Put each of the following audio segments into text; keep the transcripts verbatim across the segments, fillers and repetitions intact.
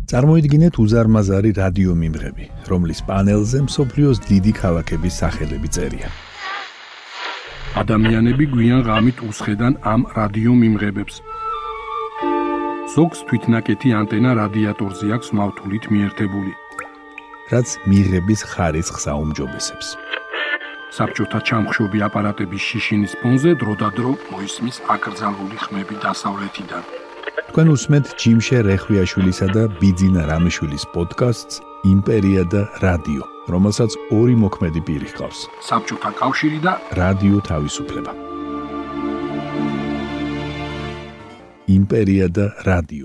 წარმოიდგინეთ უზარმაზარი რადიო მიმღები, რომლის პანელზე მსოფლიოს დიდი ქალაქების სახელები წერია. ადამიანები გვიან ღამით უსხედან ამ რადიო მიმღებებს. ზოგს თვითნაკეთი ანტენა რადიატორზე აქვს მავთულით მიერთებული, რაც მიღების ხარისხს აუმჯობესებს. საბჭოთა ჩამხშობი აპარატების შიშინის ფონზე დროდადრო მოისმის აკრძალული ხმები დასავლეთიდან. თქვენ უსმენთ ჯიმშე რეხვიაშვილისა და ბიძინა რამიშვილის პოდკასტს იმპერია და რადიო, რომელსაც ორი მოქმედი პირი ჰყავს. საბჭოთა კავშირი და რადიო თავისუფლება. იმპერია და რადიო.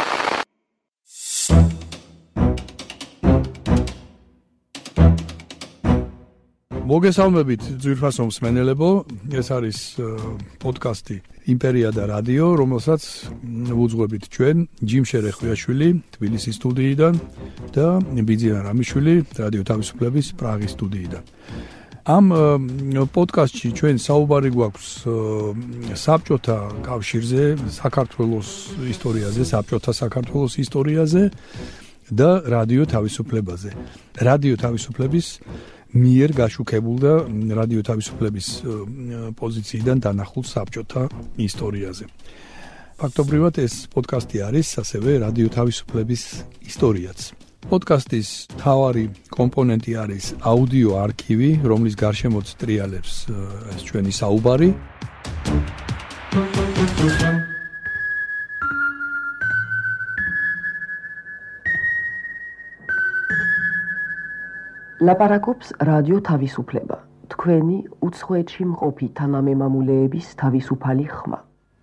მოგესალმებით ძვირფასო მსმენელებო, ეს არის პოდკასტი იმპერია და რადიო, რომელსაც ვუძღვებით ჩვენ ჯიმშე რეხვიაშვილი თბილისის სტუდიიდან და ბიძინა რამიშვილი რადიო თავისუფლების პრაღის სტუდიიდან. ამ პოდკასტში ჩვენ საუბარი გვაქვს საბჭოთა კავშირზე, საქართველოს ისტორიაზე, საბჭოთა საქართველოს ისტორიაზე და რადიო თავისუფლებაზე. რადიო თავისუფლების მიერ გაშუქებულ და რადიო თავისუფლების პოზიციიდან დანახულ საბჭოთა ისტორიაზე. ფაქტობრივად ეს პოდკასტი არის ასევე რადიო თავისუფლების ისტორიაც. პოდკასტის მთავარი კომპონენტი არის აუდიო არქივი, რომლის გარშემოც ტრიალებს ეს ჩვენი საუბარი. ლაპარაკობს რადიო თავისუფლება, თქვენი უცხოეთში მყოფი თანამემამულეების თავისუფალი ხმა.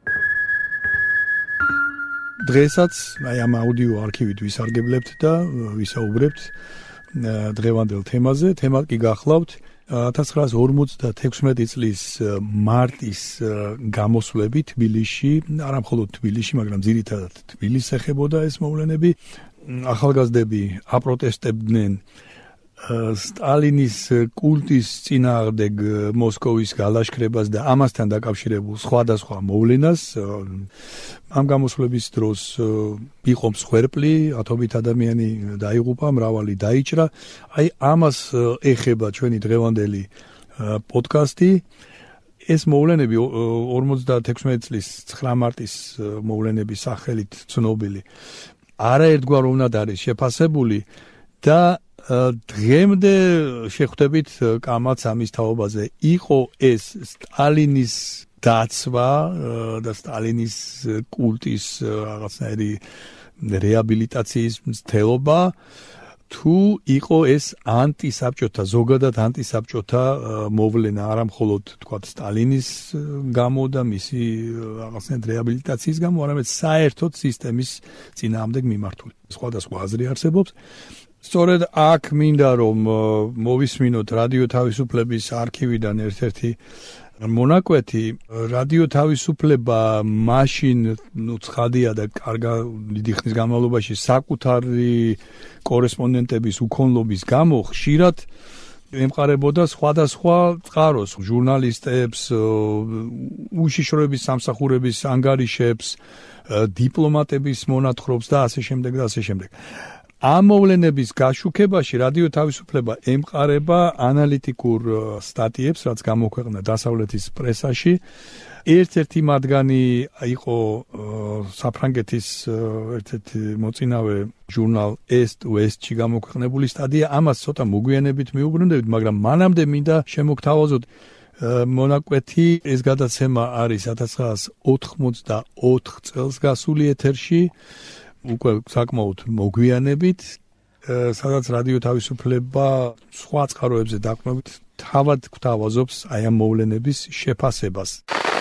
დღესაც აი ამ აუდიო არქივით ვისარგებლებთ და ვისაუბრებთ დღევანდელ თემაზე. თემა კი გახლავთ ათას ცხრაას ორმოცდათექვსმეტი წლის მარტის გამოსვლები თბილისში, არა მხოლოდ თბილისში, მაგრამ ძირითადად თბილისს ეხებოდა ეს მოვლენები. ახალგაზრდები აპროტესტებდნენ სტალინის კულტის წინააღმდეგ მოსკოვის გალაშქრებას და ამასთან დაკავშირებულ სხვადასხვა მოვლენას. ამ გამოსვლების დროს იყო მსხვერპლი, ათობით ადამიანი დაიღუპა, მრავალი დაიჭრა. აი ამას ეხება ჩვენი დღევანდელი პოდკასტი. ეს მოვლენები ორმოცდათექვსმეტი წლის ცხრა მარტის მოვლენების სახელით ცნობილი არაერთგვაროვნად არის შეფასებული და დღემდე შეხვდებით კამაც ამის თაობაზე. იყო ეს სტალინის დაცვა და სტალინის კულტის რაღაცნაირი რეაბილიტაციის მცდელობა, თუ იყო ეს ანტისაბჭოთა, ზოგადად ანტისაბჭოთა მოვლენა, არა მხოლოდ თქვათ სტალინის გამო და მისი რაღაცნაირი რეაბილიტაციის გამო, არამედ საერთოდ სისტემის წინააღმდეგ მიმართული. სხვადასხვა აზრი არსებობს. სწორედ აქ მინდა რომ მოვისმინოთ რადიო თავისუფლების არქივიდან ერთ-ერთი მონაკვეთი. რადიო თავისუფლება მაშინ ნუ ცხადია და კარგა დიდი ხნის განმავლობაში საკუთარი კორესპონდენტების უქონლობის გამო ხშირად ემყარებოდა სხვადასხვა წყაროს, ჟურნალისტებს, უშიშროების სამსახურების ანგარიშებს, დიპლომატების მონათხრობს და ასე შემდეგ და ასე შემდეგ. ამ მოვლენების გაშუქებაში რადიო თავისუფლება ემყარება ანალიტიკურ სტატიებს, რაც გამოქვეყნდა დასავლეთის პრესაში. ერთ-ერთი მათგანი იყო საფრანგეთის ერთ-ერთი მოწინავე ჟურნალ Est West-ში გამოქვეყნებული სტატია. ამას ცოტა მოგვიანებით მიუბრუნდებით, მაგრამ მანამდე მინდა შემოგთავაზოთ მონაკვეთი. ეს გადაცემა არის ათას ცხრაას ოთხმოცდაოთხ წელს გასული ეთერში. უკვე საკმაოდ მოგვიანებით, სადაც რადიო თავისუფლება სხვა წყაროებზე დაყრდნობით თავად გვთავაზობს აი ამ მოვლენების შეფასებას.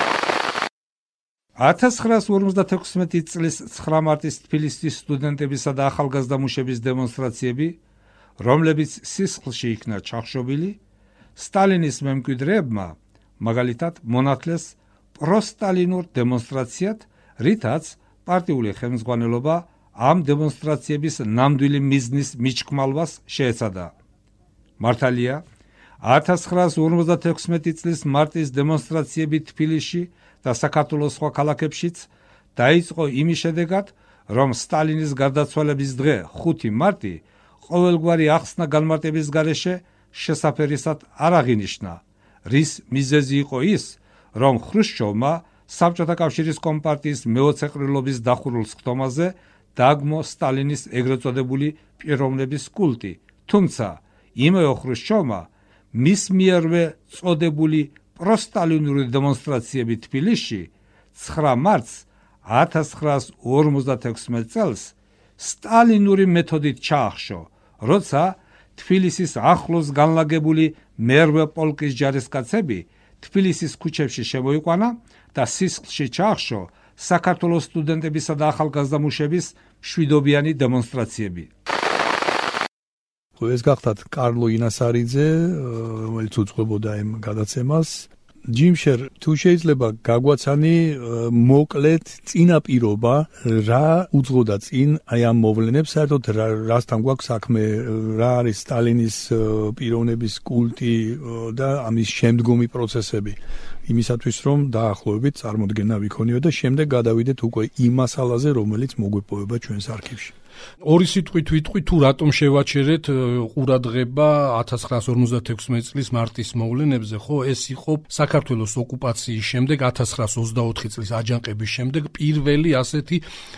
ათას ცხრაას ორმოცდათექვსმეტი წლის ცხრა მარტის თბილისის სტუდენტებისა და ახალგაზრდა მუშების დემონსტრაციები, რომლებიც სისხლში იქნა ჩახშობილი, სტალინის მემკვიდრეებმა მაგალითად მონათლეს პროსტალინურ დემონსტრაციად, რითაც პარტიული ხელმძღვანელობა ამ დემონსტრაციების ნამდვილი მიზნის მიჩქმალვას შეეცადა. მართალია, ათას ცხრაას ორმოცდათექვსმეტი წლის მარტის დემონსტრაციები თბილისში და საქართველოს სხვა ქალაქებშიც დაიწყო იმის შედეგად, რომ სტალინის გარდაცვალების დღე ხუთი მარტი ყოველგვარი ახსნა განმარტების გარეშე შესაფერისად არ აღინიშნა, რის მიზეზი იყო ის, რომ ხრუშჩოვმა საბჭოთა კავშირის კომპარტიის მეოცე ყრილობის დახურულ სხდომაზე დააგმო სტალინის ეგრეთ წოდებული პიროვნების კულტი, თუმცა იმავე ხრუშჩოვმა მის მიერვე წოდებული პროსტალინური დემონსტრაციები თბილისში ცხრა მარტს ათას ცხრაას ორმოცდათექვსმეტ წელს სტალინური მეთოდით ჩაახშო, როცა თბილისის ახლოს განლაგებული მერვე პოლკის ჯარისკაცები თბილისის ქუჩებში შემოიყვანა და სისხლში ჩაახშო საქართველოს სტუდენტებისა და ახალგაზრდა მუშების მშვიდობიანი დემონსტრაციები. ეს გახდათ კარლო ინასარიძე, რომელიც უძღვებოდა იმ გადაცემას. ჯიმშერ, თუ შეიძლება გაგვაცანი მოკლედ წინაპირობა, რა უძღოდა წინ აი ამ მოვლენებს, საერთოდ რასთან გვაქვს საქმე, რა არის სტალინის პიროვნების კულტი და ამის შემდგომი პროცესები, იმისათვის რომ დაახლოებით წარმოდგენა ვიქონიო და შემდეგ გადავიდეთ უკვე იმ მასალაზე, რომელიც მოგვეპოვება ჩვენს არქივში. ორი სიტყვით ვიტყვი თუ რატომ შევაჩერეთ ყურადღება ათას ცხრაას ორმოცდათექვსმეტ წლის მარტის მოვლენებზე, ხო, ეს იყო საქართველოს ოკუპაციის შემდეგ ათას ცხრაას ოცდაოთხი წლის აჯანყების შემდეგ პირველი ასეთი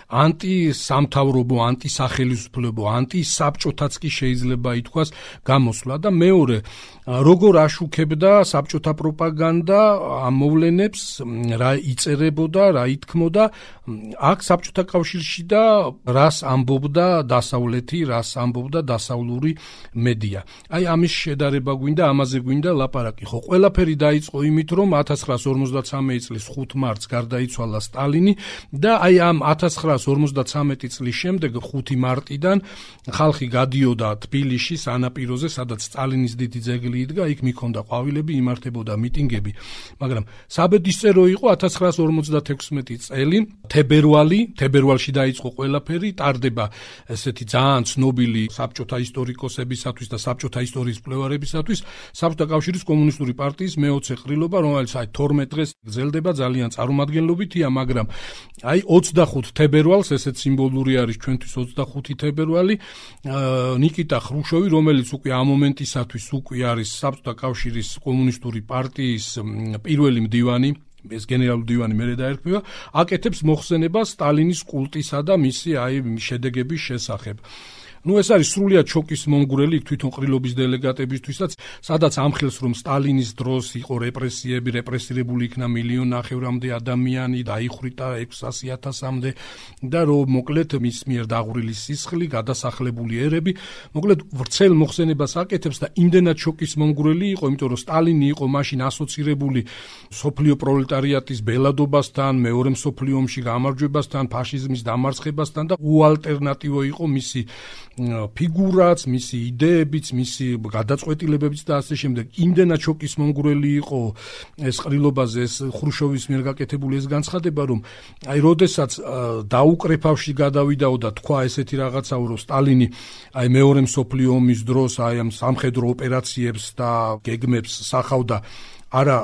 ანტისამთავრობო, ანტისახელისუფლებო, ანტისაბჭოთაც კი შეიძლება ითქვას გამოსვლა და მეორე როგორ აშუქებდა საბჭოთა პროპაგანდა ამ მოვლენებს, რა იწერებოდა, რა ითქმოდა აქ საბჭოთა კავშირში და რას ამბობდა დასავლეთი, რას ამბობდა დასავლური მედია. აი ამის შედარება გვინდა, ამაზე გვინდა ლაპარაკი. ხო, ყველაფერი დაიწყო იმით, რომ ათას ცხრაას ორმოცდათვრამეტი წლის ხუთ მარტს გარდაიცვალა სტალინი და აი ამ ათას ცხრაას ორმოცდათვრამეტი წლის შემდეგ ხუთი მარტიდან ხალხი გადიოდა თბილისში სანაპიროზე, სადაც სტალინის დიდი ძეგლი იდგა, იქ მიქონდა ყვავილები, იმართებოდა მიტინგები, მაგრამ საბედისწერო იყო ათას ცხრაას ორმოცდათექვსმეტი წელი, თებერვალი, თებერვალში დაიწყო ყველაფერი, ტარდება ესეთი ძალიან ცნობილი საბჭოთა ისტორიკოსებისათვის და საბჭოთა ისტორიის მკვლევარებისათვის საბჭოთა კავშირის კომუნისტური პარტიის მეოცე ყრილობა, რომელიც აი თორმეტ დღეს გრძელდება, ძალიან წარმომადგენლობითია, მაგრამ აი ოცდახუთ თებერვალს, ესეც სიმბოლური არის ჩვენთვის ოცდახუთი თებერვალი, ნიკიტა ხრუშოვი, რომელიც უკვე ამ მომენტისათვის უკვე არის საბჭოთა კავშირის კომუნისტური პარტიის პირველი მდივანი, ეს გენერალური მდივანი მერე დაერქმევა, აკეთებს მოხსენებას სტალინის კულტისა და მისი აი შედეგების შესახებ. ნუ ეს არის სრულიად შოკის მომგვრელი თვითონ ყრილობის დელეგატებისთვისაც, სადაც ამხელს რომ სტალინის დროს იყო რეპრესიები, რეპრესირებული იქნა მილიონ ნახევრამდე ადამიანი, დაიხვრიტა ექვსასი ათასამდე და რომ მოკლედ მის მიერ დაღვრილი სისხლი, გადასახლებული ერები, მოკლედ ვრცელ მოხსენებას აკეთებს და იმდენად შოკის მომგვრელი იყო, იმიტომ რომ სტალინი იყო მაშინ ასოცირებული სოფლიო პროლეტარიატის ბელადობასთან, მეორე მსოფლიო ომში გამარჯვებასთან, ფაშიზმის დამარცხებასთან და უალტერნატივო იყო მისი ფიგურაც, მისი იდეებიც, მისი გადაწყვეტილებებიც და ასე შემდეგ. იმდენად შოკის მომგვრელი იყო ეს ყრილობაზე, ეს ხრუშოვის მიერ გაკეთებული ეს განცხადება, რომ აი როდესაც დაუკრეფავში გადავიდაო და თქვა ესეთი რაღაცაო, რომ სტალინი აი მეორე მსოფლიო ომის დროს აი ამ სამხედრო ოპერაციებს და გეგმებს სახავდა არა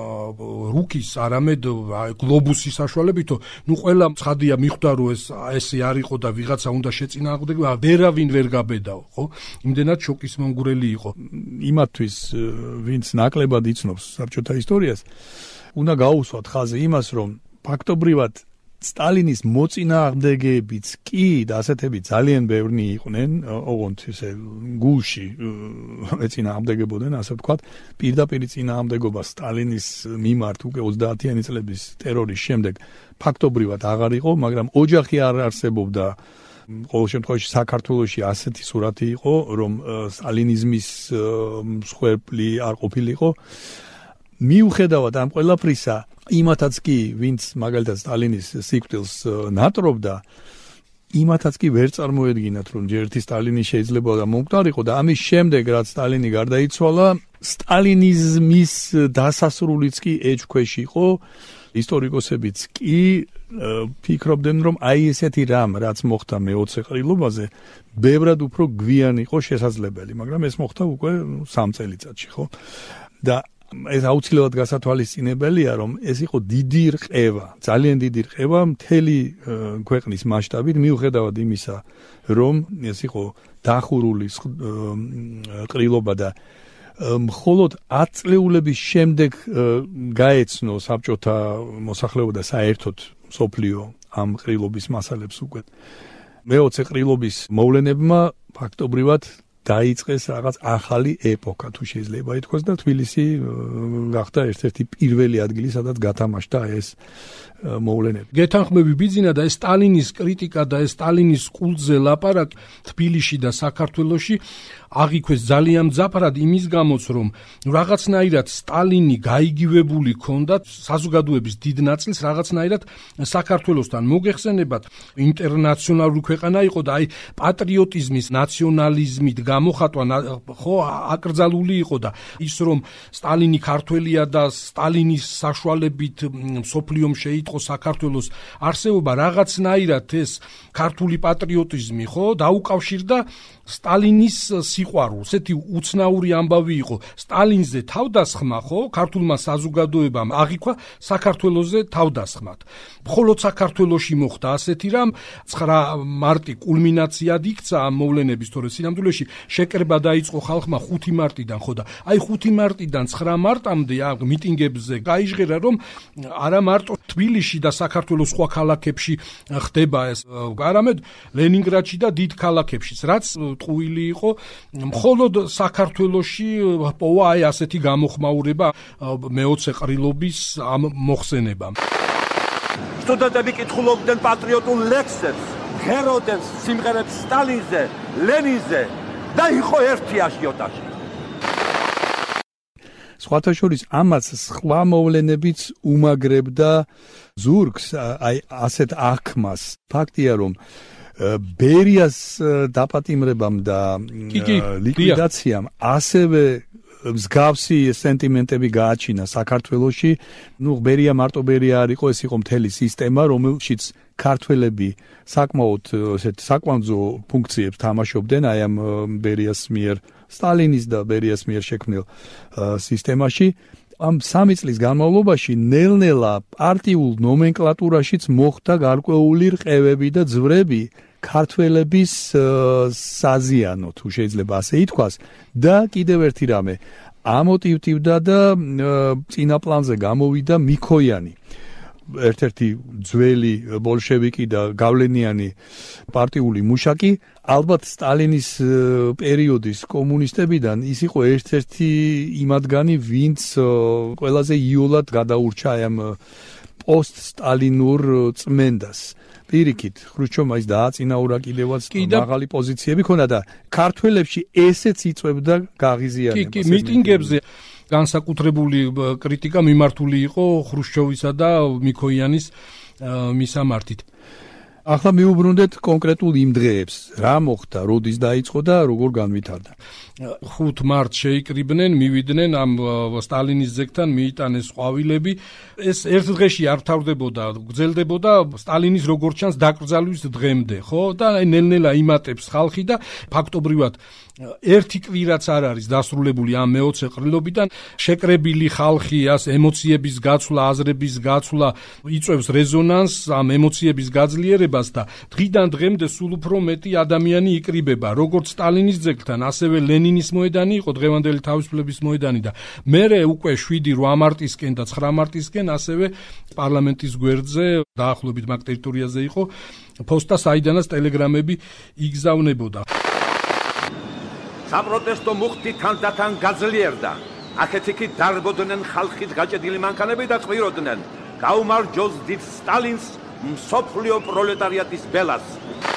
რუკის, არამედ გლობუსის საშუალებითო, ნუ ყველა ცხადია მიხვდა, რომ ეს ესე არ იყო და ვიღაცა უნდა შეწინააღმდეგება, ვერავინ ვერ გაბედაო, ხო? იმდენად შოკის მომგვრელი იყო. იმათთვის, ვინც ნაკლებად იცნობს საბჭოთა ისტორიას, უნდა გაუსვათ ხაზი იმას, რომ ფაქტობრივად სტალინის მოწინააღმდეგეებიც კი და ასეთები ძალიან ბევრი იყვნენ, ოღონდ ესე გულში ეწინააღმდეგებოდნენ, ასე ვთქვათ, პირდაპირ წინააღმდეგობა სტალინის მიმართ უკვე ოცდაათიანი წლების ტერორის შემდეგ ფაქტობრივად აღარ იყო, მაგრამ ოჯახი არ არსებობდა. ყოველ შემთხვევაში საქართველოში ასეთი სურათი იყო, რომ სტალინიზმის მსხვერპლი არ ყოფილიყო. მიუხედავად ამ ყველაფრისა, იმათაც კი, ვინც მაგალითად სტალინის სიკვდილს ნატრობდა, იმათაც კი ვერ წარმოედგინათ, რომ ჯერ ერთი სტალინი შეიძლება და მომკვდარიყო და ამის შემდეგ, რაც სტალინი გარდაიცვალა, სტალინიზმის დასასრულიც კი ეჭქვეშ იყო. ისტორიკოსებიც კი ფიქრობდნენ, რომ აი ესეთი რამ, რაც მოხდა მეოცე ყრილობაზე, ბევრად უფრო გვიან იყო შესაძლებელი, მაგრამ ეს მოხდა უკვე სამ წელიწადში, ხო? და ეს აუცილებლად გასათვალისწინებელია, რომ ეს იყო დიდი რყევა, ძალიან დიდი რყევა მთელი ქვეყნის მასშტაბით, მიუხედავად იმისა, რომ ეს იყო დახურული ყრილობა და მხოლოდ ათ წლეულების შემდეგ გაეცნო საბჭოთა მოსახლეობა და საერთოდ მსოფლიო ამ ყრილობის მასალებს უკვე. მეოცე ყრილობის მოვლენებმა ფაქტობრივად დაიწყეს რაღაც ახალი ეპოქა, თუ შეიძლება ითქვას და თბილისი გახდა ერთ-ერთი პირველი ადგილი, სადაც გათამაშდა ეს მოვლენები. გეთანხმები ბიძინა და ეს სტალინის კრიტიკა და ეს სტალინის კულტზე ლაპარაკი თბილისში და საქართველოში აღიქვეს ძალიან მძაფრად იმის გამოც, რომ რაღაცნაირად სტალინი გაიგივებული ჰქონდა საზოგადოების დიდ ნაწილს, რაღაცნაირად საქართველოსთან მოგეხსენებათ ინტერნაციონალური ქვეყანა იყო და აი პატრიოტიზმის, ნაციონალიზმით გამოხატვა ხო აკრძალული იყო და ის რომ სტალინი ქართველია და სტალინის საშუალებით მსოფლიომ შეიტყო საქართველოს არსებობა, რაღაცნაირად ეს ქართული პატრიოტიზმი ხო დაუკავშირდა სტალინის სიყვარულს. ესეთი უცნაური ამბავი იყო სტალინზე თავდასხმა, ხო, ქართულმა საზოგადოებამ აღიქვა საქართველოზე თავდასხმად. მხოლოდ საქართველოში მოხდა ასეთი რამ, ცხრა მარტი კულმინაციად იქცა ამ მოვლენების, თორე სინამდვილეში შეკრება დაიწყო ხალხმა ხუთი მარტიდან, ხო და აი ხუთი მარტიდან ცხრა მარტამდე ამ მიტინგებზე გაიჟღერა, რომ არა მარტო თბილისში და საქართველოს სხვა ქალაქებში ხდება ეს, არამედ ლენინგრადში და დიდ ქალაქებშიც, რაც ტყუილი იყო, მხოლოდ საქართველოში პოვა აი ასეთი გამოხმაურება მეოცე ყრილობის ამ მოხსენებამ. სტუდენტები კითხულობდნენ პატრიოტულ ლექსებს, ღეროდნენ სიმღერებს სტალინზე, ლენინზე და იყო ერთი აჟიოტაჟი. სხვათა შორის ამას სხვა მოვლენებიც უმაგრებდა ზურგს, აი ასეთ აღქმას. ფაქტია, რომ ბერიას დაპატიმრებამ და ლიკვიდაციამ ასევე მსგავსი სენტიმენტები გააჩინა საქართველოში. ნუ ბერია მარტო ბერია არ იყო, ეს იყო მთელი სისტემა, რომელშიც ქართველები საკმაოდ ესეთ საკვანძო ფუნქციებს თამაშობდნენ აი ამ ბერიას მიერ, სტალინის და ბერიას მიერ შექმნილ სისტემაში. ამ სამი წლის განმავლობაში ნელ-ნელა პარტიულ ნომენკლატურაშიც მოხდა გარკვეული რყევები და ძვრები ქართველების საზიანო, თუ შეიძლება ასე ითქვას, და კიდევ ერთი რამე ამოტივტივდა და წინა პლანზე გამოვიდა მიქოიანი, ერთ-ერთი ძველი ბოლშევიკი და გავლენიანი პარტიული მუშაკი. ალბათ სტალინის პერიოდის კომუნისტებიდან ის იყო ერთ-ერთი იმადგანი, ვინც ყველაზე იოლად გადაურჩა ამ პოსტ-სტალინურ წმენდას. პირიქით, ხრუშჩოვმა ის დააწინაურა კიდევაც მაღალი პოზიციები ქონდა და ქართველებში ესეც იწვევდა გაღიზიანებას. კი, კი, მიტინგებზე განსაკუთრებული კრიტიკა მიმართული იყო ხრუშჩოვისა და მიქოიანის მისამართით. ახლა მიუბრუნდეთ კონკრეტულ იმ დღეებს, რა მოხდა, როდის დაიწყო და როგორ განვითარდა. ხუთ მარტს შეიკრიბნენ, მივიდნენ ამ სტალინის ზეგთან, მიიტანეს ყვავილები. ეს ერთ დღეში არ თავდებოდა, გრძელდებოდა სტალინის როგორც ჩანს დაკრძალვის დღემდე, ხო? და ნელ-ნელა იმატებს ხალხი და ფაქტობრივად ერთი კვირაც არ არის დასრულებული ამ მეოცე ყრილობიდან. შეკრებილი ხალხი ას ემოციების გაცვლა, აზრების გაცვლა იწვევს რეზონანსს ამ ემოციების გაძლიერებას და დღიდან დღემდე სულ უფრო მეტი ადამიანი იკრიბება, როგორც სტალინის ზეგთან, ასევე ლენინის მოედანი იყო დღევანდელი თავისუფლების მოედანი და მერე უკვე შვიდი რვა მარტისკენ და ცხრა მარტისკენ ასევე პარლამენტის გვერდზე დაახლოებით მაგ ტერიტორიაზე იყო ფოსტა, საიდანაც ტელეგრამები იგზავნებოდა. საპროტესტო მუხტი თანდათან გაძლიერდა. აქეთ-იქით დარბოდნენ ხალხით გაჭედილი მანქანები და წვიროდნენ გაუმარჯოს დიდ სტალინს, მსოფლიო პროლეტარიატის ბელას.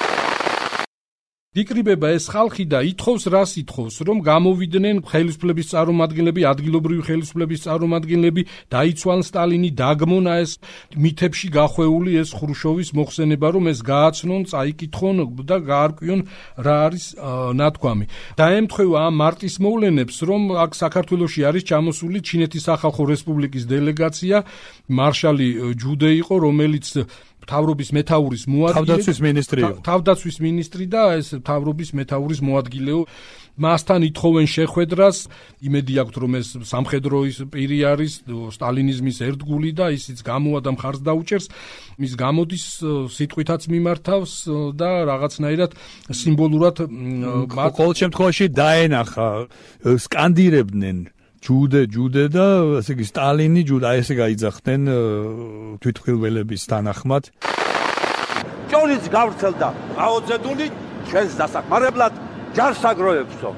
იკრიბება ეს ხალხი და ითხოვს, რას ითხოვს, რომ გამოვიდნენ ხელისუფლების წარმომადგენლები, ადგილობრივი ხელისუფლების წარმომადგენლები, დაიცვალონ სტალინი, დაგმონა ეს მითებში გახვეული ეს ხრუშჩოვის მოხსენება, რომ ეს გააცნონ, წაიკითხონ და გაარკვიონ რა არის ნათქვამი. დაემთხვევა ამ მარტის მოვლენებს, რომ აქ საქართველოში არის ჩამოსული ჩინეთის სახალხო რესპუბლიკის დელეგაცია, მარშალი ჯუდე იყო, რომელიც მთავრობის მეთაურის მოადგილე, თავდაცვის მინისტრიო. თავდაცვის მინისტრი და ეს მთავრობის მეთაურის მოადგილეო. მასთან ითხოვენ შეხვედრას, იმედი აქვთ რომ ეს სამხედროის პირი არის, სტალინიზმის ერთგული და ისიც გამოვა და მხარს დაუჭერს, მის გამოდის სიტყვითაც მიმართავს და რაღაცნაირად სიმბოლურად ყოველ შემთხვევაში დაენახა, სკანდირებდნენ ჯუდე ჯუდე და ესე იგი სტალინი ჯუდა ესე გაიძახდნენ თვითმხილველების თანახმად. ჭორიც გავრცელდა მაოძედუნი ჩვენს დასახმარებლად ჯარს აგროვებსო.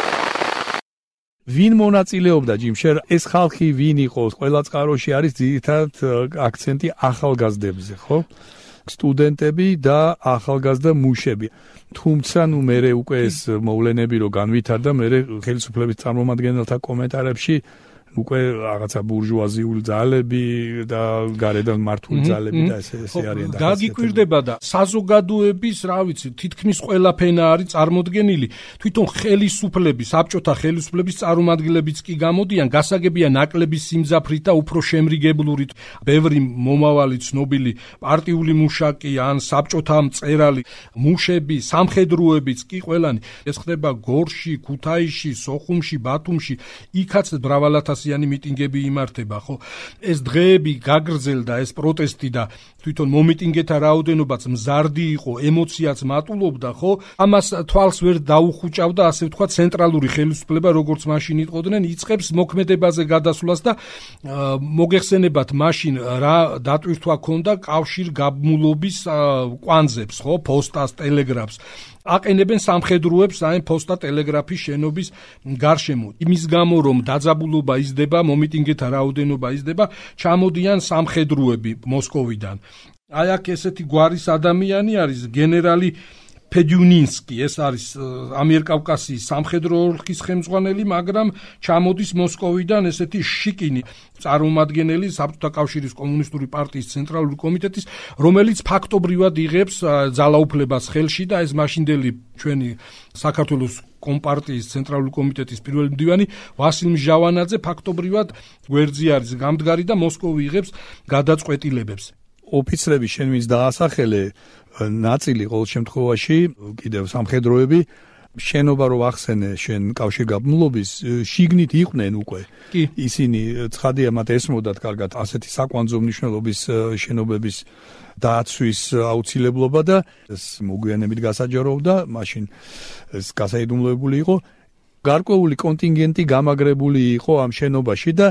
ვინ მონაწილეობდა ჯიმშერ? ეს ხალხი ვინ იყო? ყველა წყაროში არის ძირითადად აქცენტი ახალგაზრდებზე, ხო? სტუდენტები და ახალგაზრდა მუშები. თუმცა ნუ მე უკვე ეს მოვლენები რო განვითარდა, მე ხელისუფლების წარმომადგენელთა კომენტარებში უკვე რაღაცა ბურჟუაზიული ძალები და გარედან მართული ძალები და ესე ესე არიან და გაგიკვირდება და საზოგადოების, რა ვიცი, თითქმის ყველა ფენა არის წარმოდგენილი. თვითონ ხელისუფლების, საბჭოთა ხელისუფლების წარმომადგენლებიც კი გამოდიან, გასაგებია ნაკლების სიმძაფრით და უფრო შემრიგებლურით. ბევრი მომავალი ცნობილი პარტიული მუშაკი ან საბჭოთა მწერალი, მუშები, სამხედროებიც კი ყველანი. ეს ხდება გორში, ქუთაისში, სოხუმში, ბათუმში, იქაც მრავალათასიანი მიტინგები იმართება, ხო? ეს დღეები გაგრძელდა, ეს პროტესტი და თვითონ მომიტინგეთა რაოდენობაც მზარდი იყო, ემოციაც მატულობდა, ხო? ამას თვალს ვერ დაუხუჭავდა, ასე ვთქვათ, ცენტრალური ხელისუფლება, როგორც მაშინ იტყოდნენ, იწყებს მოქმედებაზე გადასვლას და მოგეხსენებათ მაშინ რა დატვირთვა ქონდა კავშირგაბმულობის კვანძებს, ხო? პოსტას, ტელეგრაფს. აყენებენ სამხედროებს აი პოსტა ტელეგრაფის შენობის გარშემო. იმის გამო რომ დაძაბულობა იზრდება, მომიტინგეთა რაოდენობა იზრდება, ჩამოდიან სამხედროები მოსკოვიდან. აი აქ ესეთი გვარის ადამიანი არის გენერალი ფედიუნინსკი, ეს არის ამიერკავკასიის სამხედრო ოლქის ხელმძღვანელი, მაგრამ ჩამოდის მოსკოვიდან ესეთი შიკინი წარმომადგენელი საბჭოთა კავშირის კომუნისტური პარტიის ცენტრალური კომიტეტის, რომელიც ფაქტობრივად იღებს ძალაუფლებას ხელში და ეს მაშინდელი ჩვენი საქართველოს კომპარტიის ცენტრალური კომიტეტის პირველი მდივანი ვასილ მჟავანაძე ფაქტობრივად გვერდზე არის გამდგარი და მოსკოვი იღებს გადაწყვეტილებებს. ოფიცრები შენ ვის დაასახელე ნაწილი ყოველ შემთხვევაში კიდევ სამხედროები შენობა რო ახსენე შენ კავშირგაბმულობის შიგნით იყვნენ უკვე ისინი ცხადია მათ ესმოდათ კარგად ასეთი საკვანძო მნიშვნელობის შენობების დაცვის აუცილებლობა და ეს მოგვიანებით გასაჯაროვდა მაშინ ეს გასაიდუმლოებული იყო გარკვეული კონტინგენტი გამაგრებული იყო ამ შენობაში და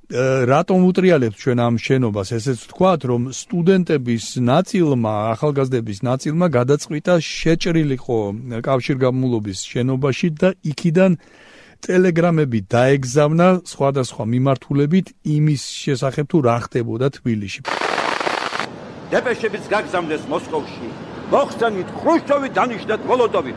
რატომ უტრიალებთ ჩვენ ამ შენობას ესეც ვთქვათ რომ სტუდენტების ნაწილმა ახალგაზრდების ნაწილმა გადაწყვიტა შეჭრილიყო კავშირგაბმულობის შენობაში და იქიდან ტელეგრამები დაეგზავნა სხვადასხვა მიმართულებით იმის შესახებ თუ რა ხდებოდა თბილისში. დეპეშებიც გაგზავნეს მოსკოვში. მოხსენით ხრუშჩოვი დანიშნეთ მოლოტოვი.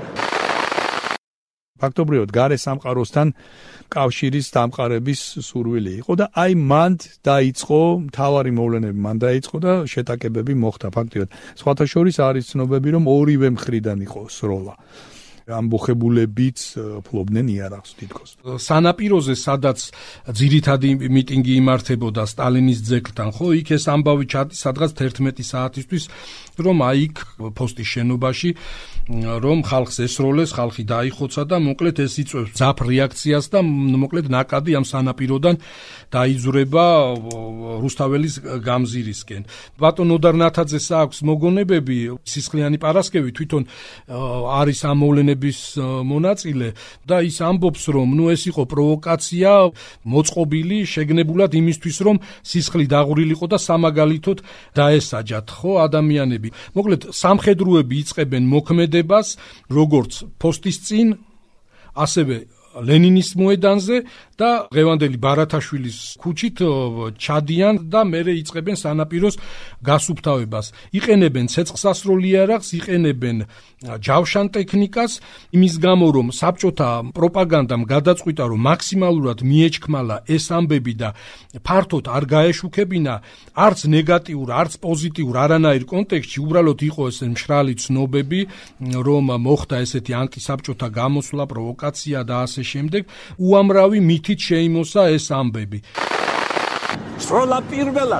ფაქტობრივად გარე სამყაროსთან კავშირის დამყარების სურვილი იყო და აი მან დაიწყო მთავარი მოვლენები მან დაიწყო და შეტაკებები მოხდა ფაქტობრივად. სხვათა შორის არის ცნობები რომ ორივე მხრიდან იყო სროლა. ამბოხებულებიც ფლობდნენ იარაღს თითქოს. სანაპიროზე სადაც ძირითადი მიტინგი იმართებოდა სტალინის ძეგლთან, ხო, იქ ეს ამბავი ჩადის სადღაც თერთმეტი საათისთვის, რომ აი იქ პოსტის შენობაში რომ ხალხს ესროლეს, ხალხი დაიხოცა და მოკლედ ეს იწვევს ძაფ რეაქციას და მოკლედ ნაკადი ამ სანაპიროდან დაიძვრება რუსთაველის გამზირისკენ. ბატონ ოდარ ნათაძეს აქვს მოგონებები, სისხლიანი პარასკევი თვითონ არის ამ მოვლენების მონაწილე და ის ამბობს რომ ნუ ეს იყო პროვოკაცია მოწყობილი შეგნებულად იმისთვის რომ სისხლი დაღვრილიყო და სამაგალითოდ დაესაჯათ ხო ადამიანები. მოკლედ სამხედროები იწყებენ მოქმედებას როგორც პოსტის წინ ასევე ლენინის მოედანზე და ღევანდელი ბარათაშვილის ქუჩით ჩადიან და მერე იწყებენ სანაპიროს გასუფთავებას. იყენებენ ცეცხლსასროლ იარაღს, იყენებენ ჯავშან ტექნიკას, იმის გამო რომ საბჭოთა პროპაგანდამ გადაწყვიტა რომ მაქსიმალურად მიეჩქმალა ეს ამბები და ფართოდ არ გაეშუქებინა არც ნეგატიურ, არც პოზიტიურ არანაირ კონტექსტში, უბრალოდ იყო ეს მშრალი ცნობები, რომ მოხდა ესეთი ანტისაბჭოთა გამოსვლა, პროვოკაცია და ასე შემდეგ, უამრავი მითით შეიმოსა ეს ამბები. სროლა პირველად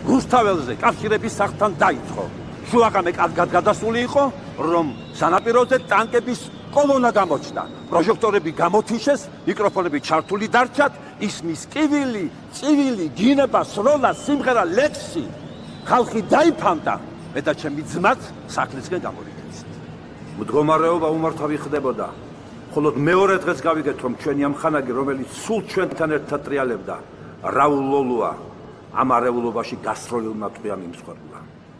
რუსთაველზე კავშირების სახლთან დაიწყო. შუაღამე კარგად გადასული იყო, რომ სანაპიროზე ტანკების კოლონა გამოჩნდა. პროჟექტორები გამოთიშეს, მიკროფონები ჩართული დარჩათ, ისმის კივილი, წივილი, გინება, სროლა, სიმღერა, ლექსი. ხალხი დაიფანტა, მე და ჩემი ძმაც სახლისკენ გამოვიდეს. მდგომარეობა უმართავი ხდებოდა. ხოლო მეორე დღეს გავიგეთ, რომ ჩვენი ამხანაგი, რომელიც სულ ჩვენთან ერთად ტრიალებდა, რაულ ლოლუა, ამ არეულობაში გასტროლილმა ტყვიამ იმსხვერპლა.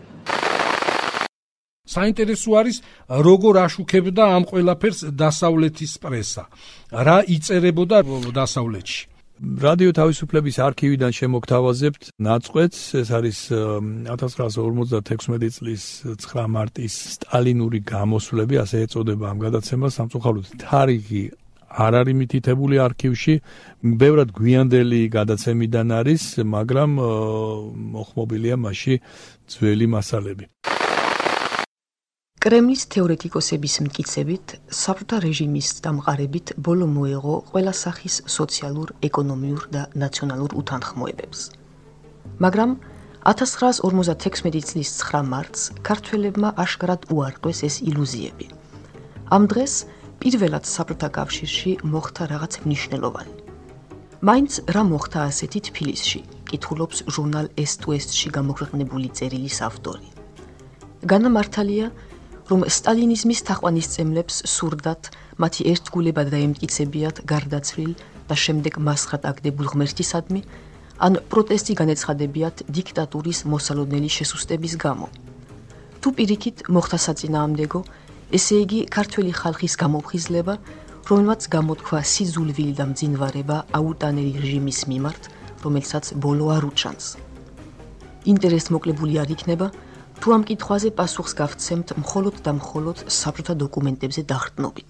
საინტერესო არის, როგორ აშუქებდა ამ ყველაფერს დასავლეთის პრესა. რა იწერებოდა დასავლეთში? რადიო თავისუფლების არქივიდან შემოგთავაზებთ ნაწყვეტს, ეს არის ათას ცხრაასა ორმოცდათექვსმეტი წლის ცხრა მარტის სტალინური გამოსვლები, ასე ეწოდება ამ გადაცემას. სამწუხაროდ თარიღი არ არის მითითებული არქივში, ბევრად გვიანდელი გადაცემიდან არის, მაგრამ მოხმობილია მასში ძველი მასალები. კრემლის თეორეტიკოსების მტკიცებით, საბჭოთა რეჟიმის დამყარებით ბოლო მოეღო ყველა სახის სოციალურ, ეკონომიურ და ნაციონალურ უთანხმოებებს. მაგრამ ათას ცხრაასა ორმოცდათექვსმეტი წლის ცხრა მარტს ქართველებმა აშკარად უარყვეს ეს ილუზიები. ამ დღეს პირველად საბჭოთა კავშირში მოხდა რაღაც მნიშვნელოვანი. მაინც რა მოხდა ასეთი თბილისში, კითხულობს ჟურნალ ეს-თუ-ესტში გამოქვეყნებული წერილის ავტორი. განამართალია, რომ სტალინიზმის თაყვანისმცემლებს სურდათ მათი ერთგულება დაემტკიცებიათ გარდაცვლილ და შემდეგ მასხად აგდებულ ღმერთისადმი, ან პროტესტი განეცხადებიათ დიქტატურის მოსალოდნელი შესუსტების გამო. თუ პირიქით მოხდა საწინააღმდეგო, ესე იგი ქართველი ხალხის გამოფხიზლება, რომელმაც გამოთქვა სიძულვილი და მძინვარება აუტანელი რეჟიმის მიმართ, რომელსაც ბოლო არ უჩანს. ინტერესმოკლებული არ იქნება, თუ ამ კითხვაზე პასუხს გავცემთ მხოლოდ და მხოლოდ საბჭოთა დოკუმენტებზე დახრტნობით.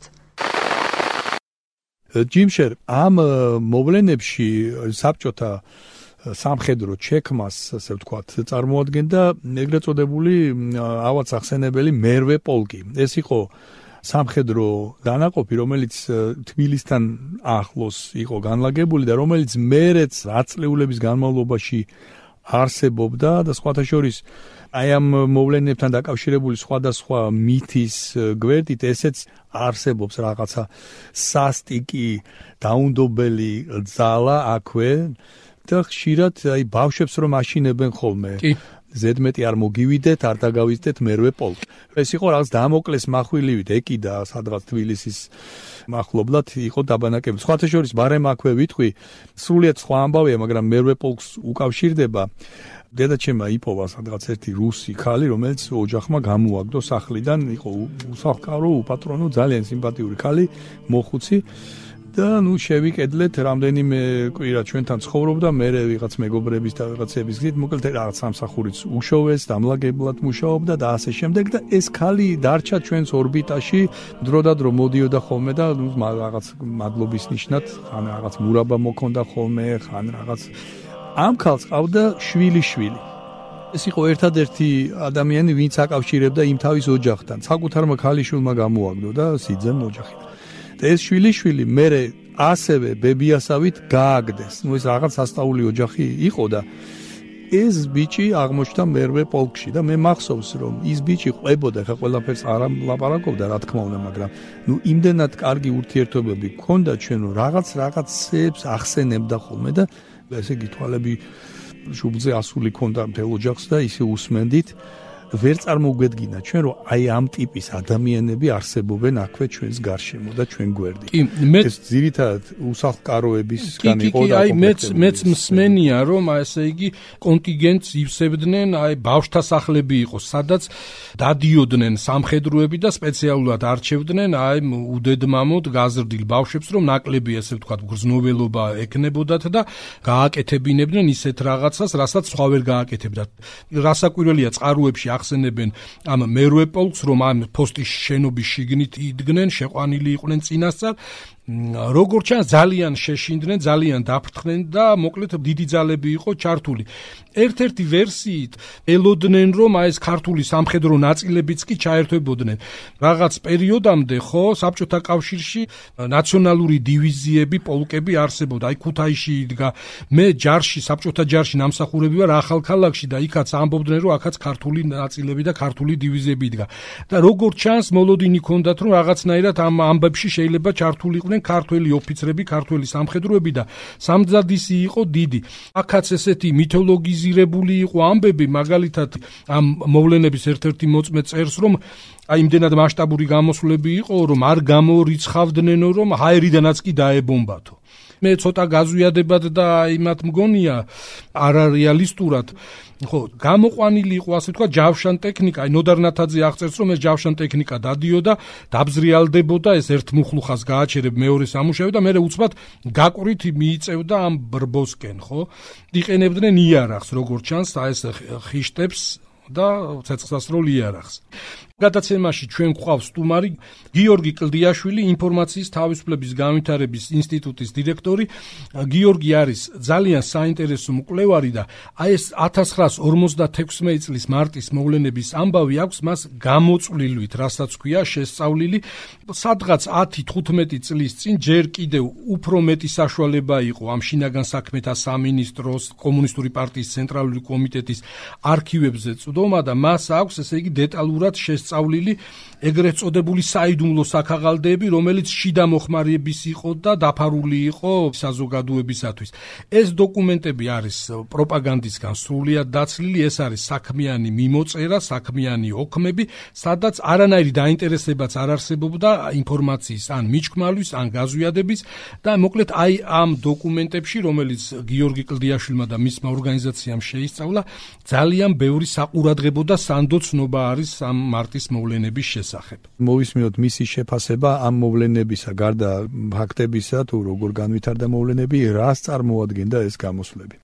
ჯიმშერ, ამ მოვლენებში საბჭოთა სამხედრო ჩექმას, ასე ვთქვათ, წარმოადგენდა ეგრეთ წოდებული ავაც ახსენებელი მერვე პოლკი. ეს იყო სამხედრო დანაყოფი, რომელიც თბილისთან ახლოს იყო განლაგებული და რომელიც მერეც ათწლეულების განმავლობაში არსებობდა და სხვათა შორის აი ამ მოვლენებთან დაკავშირებული სხვადასხვა მითის გვერდით ესეც არსებობს რაღაცა სასტიკი, დაუნდობელი ძალა აქვე და ხშირად აი ბავშვებს რომ აშინებენ ხოლმე. ზედმეტი არ მოგივიდეთ, არ დაგავიწყდეთ მერვე პოლკი. ეს იყო რაღაც დამოკლეს מחვილივით ეკიდა სადღაც თბილისის მახლობლად იყო დაბანაკები. სხვათა შორის ბარემ აქვე ვიტყვი, სრულიად სხვა ამბავია, მაგრამ მერვე პოლკს უკავშირდება დედაჩემმა იპოვა სადღაც ერთი რუსი ქალი, რომელიც ოჯახმა გამოაგდო სახლიდან, იყო უსახლკარო, უპატრონო, ძალიან სიმპათიური ქალი, მოხუცი და ნუ შევიკედლეთ რამდენიმე კვირა ჩვენთან ცხოვრობდა, მე ვიღაც მეგობრების და ვიღაცების გზით, მოკლედ რაღაც სამსახურიც უშოვეს, დამლაგებლად მუშაობდა და ასე შემდეგ და ეს ქალი დარჩა ჩვენს ორბიტაში, დრო და დრო მოდიოდა ხოლმე და ნუ რაღაც მადლობის ნიშნად, ხან რაღაც მურაბა მოქონდა ხოლმე, ხან რაღაც ამ ქალს ყავდა შვილი-შვილი. ეს იყო ერთადერთი ადამიანი, ვინც აკავშირებდა იმ თავის ოჯახთან. საკუთარმა ქალიშვილმა გამოაგდო და სიძენ ოჯახიდან. და ეს შვილი-შვილი მერე ასევე ბებიასავით გააგდეს. ნუ ეს რაღაც სასწაული ოჯახი იყო და ეს ბიჭი აღმოჩნდა მერვე პოლკში და მე მახსოვს რომ ის ბიჭი ყვებოდა, ხა ყველაფერს არ ლაპარაკობდა რა თქმა უნდა, მაგრამ ნუ იმდენად კარგი ურთიერთობები ჰქონდა ჩვენ, რომ რაღაც რაღაცებს ახსენებდა ხოლმე და ესე იგი თვალები შუბლზე ასული ქონდა მთელ ოჯახს და ისე უსმენდით. ვერ წარმოგვედგინა ჩვენ რომ აი ამ ტიპის ადამიანები არსებობენ აქვე ჩვენს გარშემო და ჩვენ გვერდით. ეს ძირითადად უსახლკაროებისგან იყო და აი მეც მეც მსმენია რომ ესე იგი კონტინგენტს ივსებდნენ, აი ბავშთა სახლები იყო, სადაც დადიოდნენ სამხედროები და სპეციალურად არჩევდნენ აი უდედმამოდ გაზრდილ ბავშვებს, რომ ნაკლები ესე ვთქვათ გრძნობელობა ეკნებოდათ და გააკეთებინებდნენ ისეთ რაღაცას, რასაც სხვა ვერ გააკეთებდათ. რასაკვირველია წყაროებში ახსენებენ ამ მერვე პოლკს, რომ ამ პოსტის შენობის შიგნით იდგნენ, შეყვანილი იყვნენ წინასწარ. როგორც ჩანს ძალიან შეშინდნენ, ძალიან დაფრთხნენ და მოკლედ დიდი ძალები იყო ჩართული. ერთ-ერთი ვერსიით ელოდნენ, რომ აი ეს ქართული სამხედრო ნაწილებიც კი ჩაერთვებოდნენ. რაღაც პერიოდამდე ხო საბჭოთა კავშირში ნაციონალური დივიზიები, პოლკები არსებობდა. აი ქუთაისში იდგა, მე ჯარში, საბჭოთა ჯარში ნამსახურები ვარ ახალქალაქში და იქაც ამბობდნენ, რომ აქაც ქართული ნაწილები და ქართული დივიზიები იდგა. და როგორც ჩანს, მოლოდინი ჰქონდათ, რომ რაღაცნაირად ამ ამბებში შეიძლება ჩართული იყვნენ ქართველი ოფიცრები, ქართველი სამხედროები და სამძადისი იყო დიდი. აქაც ესეთი მითოლოგიზირებული იყო ამბები, მაგალითად ამ მოვლენების ერთ-ერთი მოწმე წერს, რომ აი იმდენად მასშტაბური გამოსვლები იყო, რომ არ გამორიცხავდნენ, რომ ჰაერიდანაც კი დაებომბათო. მე ცოტა გაზვიადებად და იმათ მგონია არარეალისტურად ხო გამოყვანილი იყო ასე თქვა ჯავშან ტექნიკა. აი ნოდარ ნათაძე აღწერს, რომ ეს ჯავშან ტექნიკა დადიოდა, დაბზრიალდებოდა, ეს ერთ მუხლუხას გააჩერებ მეორე სამუშაო და მე უცბად გაყვრით მიიწევდა ამ ბრბოსკენ, ხო? იყენებდნენ იარაღს, როგორც ჩანს, აი ეს ხიშტებს და ცეცხლსასროლ იარაღს. გადაცემაში ჩვენ გვყავს სტუმარი გიორგი კლდიაშვილი, ინფორმაციის თავისუფლების განვითარების ინსტიტუტის დირექტორი. გიორგი არის ძალიან საინტერესო მკვლევარი და აი ეს ათას ცხრაას ორმოცდათექვსმეტი წლის მარტის მოვლენების ამბავი აქვს მას გამოწვლილვით, რასაც ქვია შესწავლილი. სადღაც ათი თხუთმეტი წლის წინ ჯერ კიდევ უფრო მეტი საშუალება იყო ამ შინაგან საქმეთა სამინისტროს, კომუნისტური პარტიის ცენტრალური კომიტეტის არქივებზე წვდომა და მას აქვს ესე იგი დეტალურად შესწავლილი სწავლილი ეგრეთ წოდებული საიდუმლო საქაღალდეები, რომელიც შიდა მოხმარების იყო და დაფარული იყო საზოგადოებისათვის. ეს დოკუმენტები არის პროპაგანდისგან სრულიად დაცლილი, ეს არის საქმიანი მიმოწერა, საქმიანი ოქმები, სადაც არანაირი დაინტერესებაც არ არსებობდა ინფორმაციის ან მიჩქმალვის, ან გაზვიადების და მოკლედ აი ამ დოკუმენტებში, რომელიც გიორგი კლდიაშვილმა და მისმა ორგანიზაციამ შეისწავლა, ძალიან ბევრი საყურადღებო და სანდო ცნობა არის ამ მარტის მოვლენების შესახებ. მოვისმინოთ მისი შეფასება ამ მოვლენებისა, გარდა ფაქტებისა, თუ როგორ განვითარდა მოვლენები, რას წარმოადგენდა ეს გამოსვლები.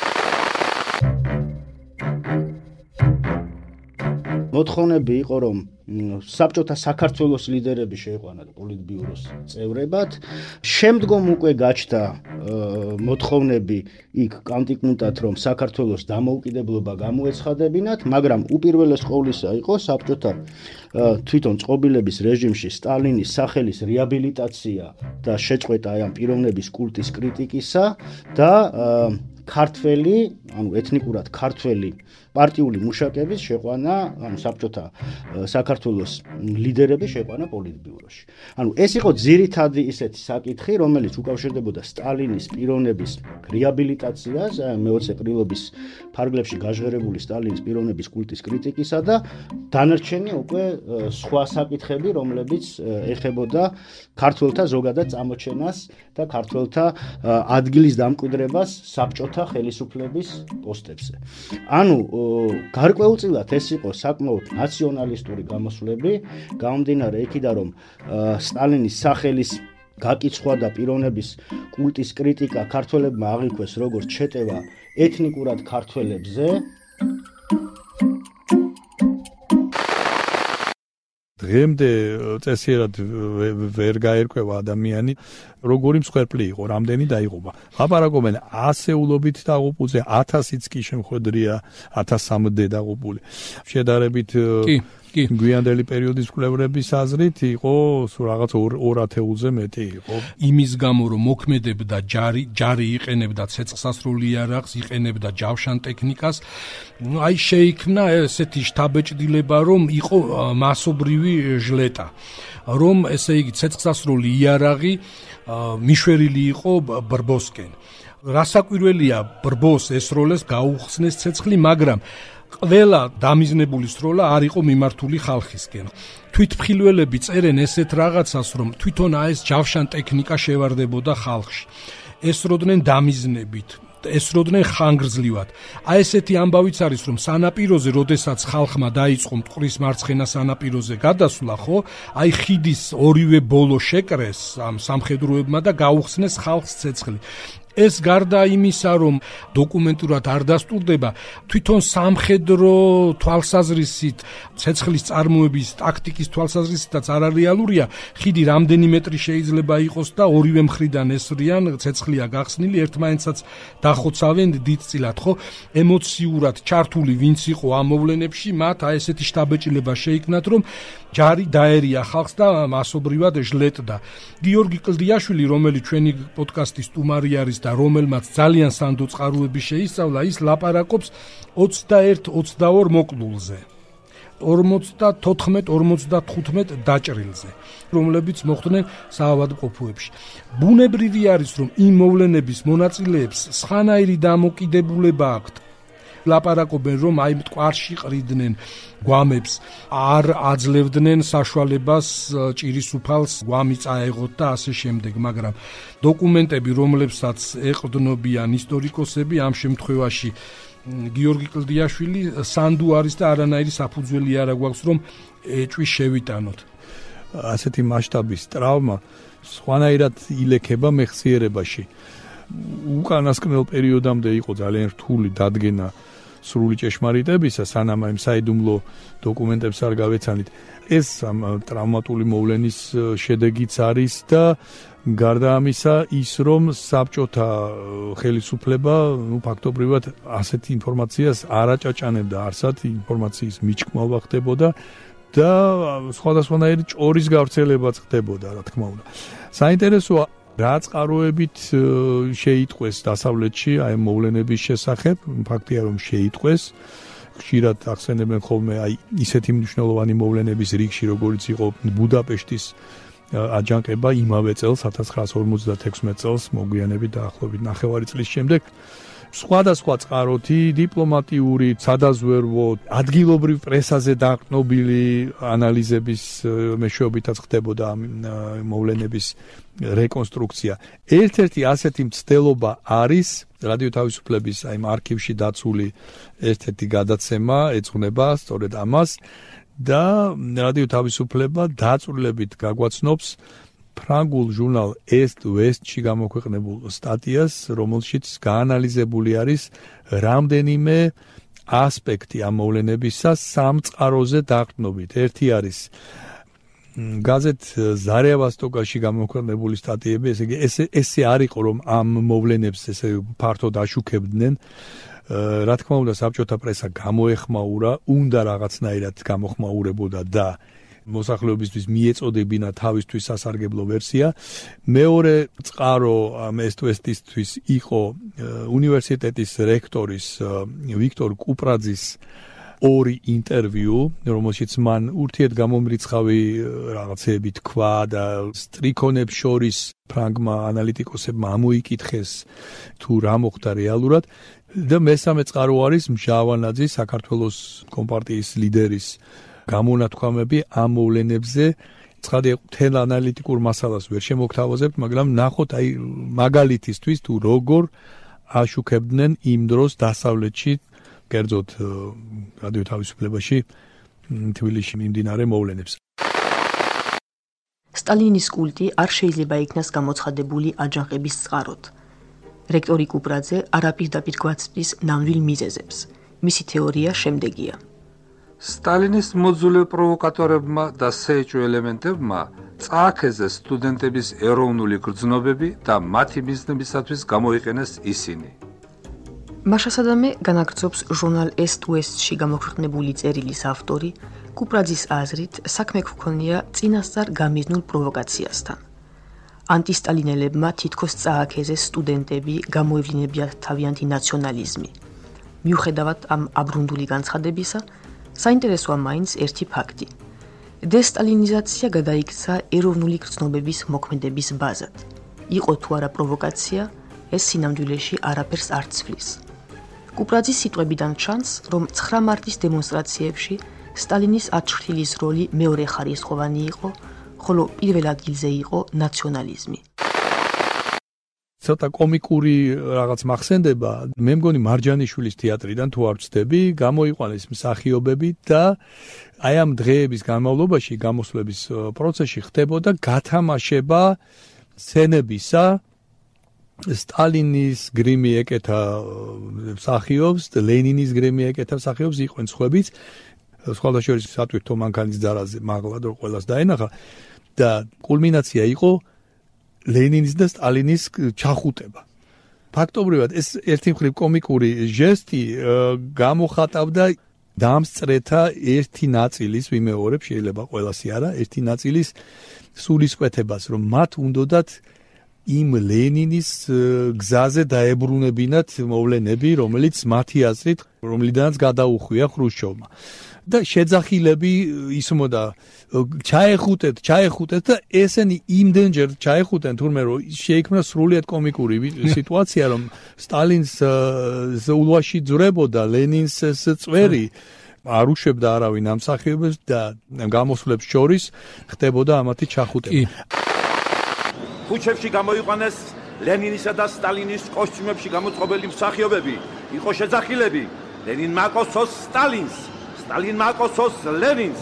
მოთხოვნები იყო, რომ საბჭოთა საქართველოს ლიდერები შეიყვანათ პოლიტბიუროს წევრებად. შემდგომ უკვე გაჩნდა მოთხოვნები იქ კანტიკნუტად, რომ საქართველოს დამოუკიდებლობა გამოეცხადებინათ, მაგრამ უპირველეს ყოვლისა იყო საბჭოთა თვითონ წყობილების რეჟიმში სტალინის სახელის რეაბილიტაცია და შეწყვეტა ამ პიროვნების კულტის კრიტიკისა და ქართველი, ანუ ეთნიკურად ქართველი პარტიული მუშაკების შეყვანა, ანუ საბჭოთა საქართველოს ლიდერები შეყვანა პოლიტბიუროში. ანუ ეს იყო ძირითადი ისეთი საკითხი, რომელიც უკავშირდებოდა სტალინის პიროვნების რეაბილიტაციას, მეოცე ყრილობის ფარგლებში გაჟღერებული სტალინის პიროვნების კულტის კრიტიკისა და დანარჩენი უკვე სხვა საკითხები, რომლებიც ეხებოდა ქართველთა ზოგადად წამოჩენას და ქართველთა ადგილის დამკვიდრებას საბჭოთა ხელისუფლების პოსტებზე. ანუ გარკვეულწილად ეს იყო საკმაოდ ნაციონალისტური გამოსვლები, გამომდინარე იქიდან, რომ სტალინის სახელის გაკიცხვა და პიროვნების კულტის კრიტიკა ქართველებმა აღიქვეს როგორც შეტევა ეთნიკურად ქართველებზე. დღემდე წესიერად ვერ გაერკვევა ადამიანი, როგორი მსხვერპლი იყო, რამდენი დაიღუპა. ლაპარაკობენ ასეულობით დაღუპულზე, ათასიც კი შემხედრია, ათასამდე დაღუპული. შედარებით გვიანდელი პერიოდის მკვლევრების აზრით იყო რაღაც ორ ათეულზე მეტი იყო. იმის გამო, რომ მოქმედებდა ჯარი, ჯარი იყენებდა ცეცხლსასროლ იარაღს, იყენებდა ჯავშან ტექნიკას, აი შეიქმნა ესეთი შთაბეჭდილება, რომ იყო მასობრივი ჟლეტა, რომ ესე იგი ცეცხლსასროლ იარაღი მიშვერილი იყო ბრბოსკენ. რასაკვირველია, ბრბოს ესროლეს გაუხსნეს ცეცხლი, მაგრამ ყველა დამიზნებული სროლა არ იყო მიმართული ხალხისკენ. თვითმხილველები წერენ ესეთ რაღაცას, რომ თვითონ ეს ჯავშან ტექნიკა შევარდებოდა ხალხში. ესროდნენ დამიზნებით, ესროდნენ ხანგრძლივად. აი ესეთი ამბავიც არის, რომ სანაპიროზე, როდესაც ხალხმა დაიწყო მტკვრის მარცხენა სანაპიროზე გადასვლა, ხო, აი ხიდის ორივე ბოლო შეკრეს ამ სამხედროებმა და გაუხსნეს ხალხს ცეცხლი. ეს გარდა იმისა, რომ დოკუმენტურად არ დასტურდება, თვითონ სამხედრო თვალსაზრისით, ცეცხლის წარმოების ტაქტიკის თვალსაზრისითაც არარეალურია, ხიდი რამდენი მეტრი შეიძლება იყოს და ორივე მხრიდან ესრიან, ცეცხლია გახსნილი, ერთმანეთსაც დახოცავენ დიდწილად, ხო? ემოციურად ჩართული ვინც იყო ამ მოვლენებში, მათ აი ესეთი შთაბეჭდილება შეიქმნათ, რომ ჯარი დაერია ხალხს და მასობრივად ჟლეტდა. გიორგი კლდიაშვილი, რომელიც ჩვენი პოდკასტის სტუმარი არის და რომელმაც ძალიან სანდო წყაროები შეისწავლა, ის ლაპარაკობს ოცდაერთ ოცდაორ მოკლულზე. ორმოცდათოთხმეტ ორმოცდათხუთმეტ დაჭრილზე, რომლებიც მოხდნენ საავადმყოფოებში. ბუნებრივი არის, რომ იმ მოვლენების მონაწილეებს სხვანაირი დამოკიდებულება აქვთ. ლაპარაკობენ, რომ აი მტკვარში ყრიდნენ გვამებს, არ აძლევდნენ საშუალებას ჭირის უფალს გვამი წაეღოთ და ასე შემდეგ, მაგრამ დოკუმენტები, რომლებსაც ეყრდნობიან ისტორიკოსები, ამ შემთხვევაში გიორგი კლდიაშვილი სანდუ არის და არანაირი საფუძველი არ აქვს, რომ ეჭვი შევიტანოთ. ასეთი მასშტაბის ტრავმა სხვანაირად ილექება მეხსიერებაში. უკანასკნელ პერიოდამდე იყო ძალიან რთული დადგენა სრული ჭეშმარიტებისა, სანამ ამ საიდუმლო დოკუმენტებს არ გავეცანით. ეს ტრავმატული მოვლენის შედეგიც არის და გარდა ამისა ის, რომ საბჭოთა ხელისუფლება, ну, ფაქტობრივად ასეთი ინფორმაციას არ აჭაჭანებდა, არსად ინფორმაციის მიჭკმავა ხდებოდა და სხვადასხვანაირი ჭორის გავრცელებაც ხდებოდა, რა თქმა უნდა. საინტერესოა რა წყაროებით შეიტყვეს დასავლეთში აი მოვლენების შესახებ, ფაქტია რომ შეიტყვეს. ხშირად ახსენებენ ხოლმე აი ისეთი მნიშვნელოვანი მოვლენების რიგში, როგორიც იყო ბუდაპეშტის აჯანყება იმავე წელს ათას ცხრაასი ორმოცდათექვსმეტ წელს, მოგვიანებით დაახლოებით ნახევარი წლის შემდეგ. სხვადასხვა წყაროთი, დიპლომატიური, სადაზვერვო, ადგილობრივ პრესაზე დაყრდნობილი ანალიზების მეშვეობითაც ხდებოდა ამ მოვლენების რეკონსტრუქცია. ერთ-ერთი ასეთი მცდელობა არის რადიო თავისუფლების აი არქივში დაცული ერთ-ერთი გადაცემა, ეძღვნება სწორედ ამას და რადიო თავისუფლება დაწვრილებით გაგვაცნობს ფრანგულ ჟურნალ Est-Ouest-ში გამოქვეყნებულ სტატიას, რომელშიც გაანალიზებული არის რამდენიმე ასპექტი ამ მოვლენებისა სამ წყაროზე დაყრდნობით. ერთი არის გაზეთ Zarya Vostok-ში გამოქვეყნებული სტატიები, ესე იგი ეს ესე არ იყო, რომ ამ მოვლენებს ესე ფართოდ აშუქებდნენ. რა თქმა უნდა, საბჭოთა პრესა გამოეხმაურა, უნდა რაღაცნაირად გამოხმაურებოდა და მოსახლეობისთვის მიეწოდებინა თავისთვის სასარგებლო ვერსია. მეორე წყარო ამ Est-Ouest-ისთვის იყო უნივერსიტეტის რექტორის ვიქტორ კუპრაძის ორი ინტერვიუ, რომელშიც მან ურთიერთგამომრიცხავი რაღაცეები თქვა და სტრიქონებს შორის ფრანგმა ანალიტიკოსებმა ამოიკითხეს თუ რა მოხდა რეალურად. და მესამე წყარო არის მჟავანაძის, საქართველოს კომპარტიის ლიდერის გამონათქვამები ამ მოვლენებზე. ცხადია, თელ ანალიტიკურ მასალას ვერ შემოგთავაზებთ, მაგრამ ნახოთ აი მაგალითისთვის თუ როგორ აშუქებდნენ იმ დროს დასავლეთში, კერძოდ რადიო თავისუფლებაში თბილისში მიმდინარე მოვლენებს. სტალინის კულტი არ შეიძლება იქნას გამოცხადებული აჯანყების წყაროდ. რექტორი კუპრაძე არაპირდაპირ გვაწვდის ნამდვილ მიზეზებს. მისი თეორია შემდეგია. სტალინის მოძულე პროვოკატორებმა და სეჭვ ელემენტებმა წააქეზეს სტუდენტების ეროვნული გრძნობები და მათი მიზნებისათვის გამოიყენეს ისინი. მაშა სადამე განაგრძობს ჟურნალ Est-Ouest-ში გამოქვეყნებული წერილის ავტორი, კუპრაძის აზრით საქმე გვქონია წინასწარ გამიზნულ პროვოკაციასთან. ანტისტალინელებმა თითქოს წააქეზეს სტუდენტები, გამოევლინებიათ თავიანთი ნაციონალიზმი. მიუხედავად ამ აბრუნდული განცხადებისა, საინტერესოა მაინც ერთი ფაქტი. დესტალინიზაცია გადაიქცა ეროვნული გრძნობების მოქმედების ბაზად. იყო თუ არა პროვოკაცია, ეს სინამდვილეში არაფერს არ ცვლის. კუპრაძის სიტყვებიდან ჩანს, რომ ცხრა მარტის დემონსტრაციებში სტალინის ათშრთილის როლი მეორე ხარისხოვანი იყო, ხოლო პირველ ადგილზე იყო ნაციონალიზმი. ცოტა კომიკური რაღაც მახსენდება, მე მგონი მარჯანიშვილის თეატრიდან თუ არ ვცდები, გამოიყვანეს მსახიობები და აი ამ დღეების განმავლობაში, გამოსვლების პროცესში ხდებოდა გათამაშება სცენებისა სტალინის გრიმი ეკეთა მსახიობს, ლენინის გრიმი ეკეთა მსახიობს, იყვნენ სხვაებიც. სხვათა შორის სატვირთო მანქანის ძარაზე მაღლა დრო ყველას დაენახა და კულმინაცია იყო ლენინის და სტალინის ჩახუტება. ფაქტობრივად ეს ერთი მხრივ კომიკური ჟესტი გამოხატავდა დამსწრეთა ერთი ნაწილის, ვიმეორებ, შეიძლება ყველასი არა, ერთი ნაწილის სულისკვეთებას, რომ მათ უნდათ იმ ლენინის გზაზე დაებრუნებინათ მოვლენები, რომელიც მათი აზრით, რომლიდანაც გადაუხვია ხრუშჩოვმა. და შეძახილები ისმოდა ჩაეხუტეთ, ჩაეხუტეთ და ესენი იმდენჯერ ჩაეხუტენ თურმე რომ შეიქმნა სრულიად კომიკური სიტუაცია, რომ სტალინს ულვაში ძვრებოდა ლენინს წვერი არ უშვებდა არავინ ამ მსახიობებს და გამოსვლებს შორის ხდებოდა ამათი ჩახუტება. ქუჩებში გამოიყვანეს ლენინისა და სტალინის კოსტიუმებში გამოწყობილი მსახიობები, იყო შეძახილები ლენინმა აკოსოს სტალინს, სტალინმა აკოსოს ლენინს.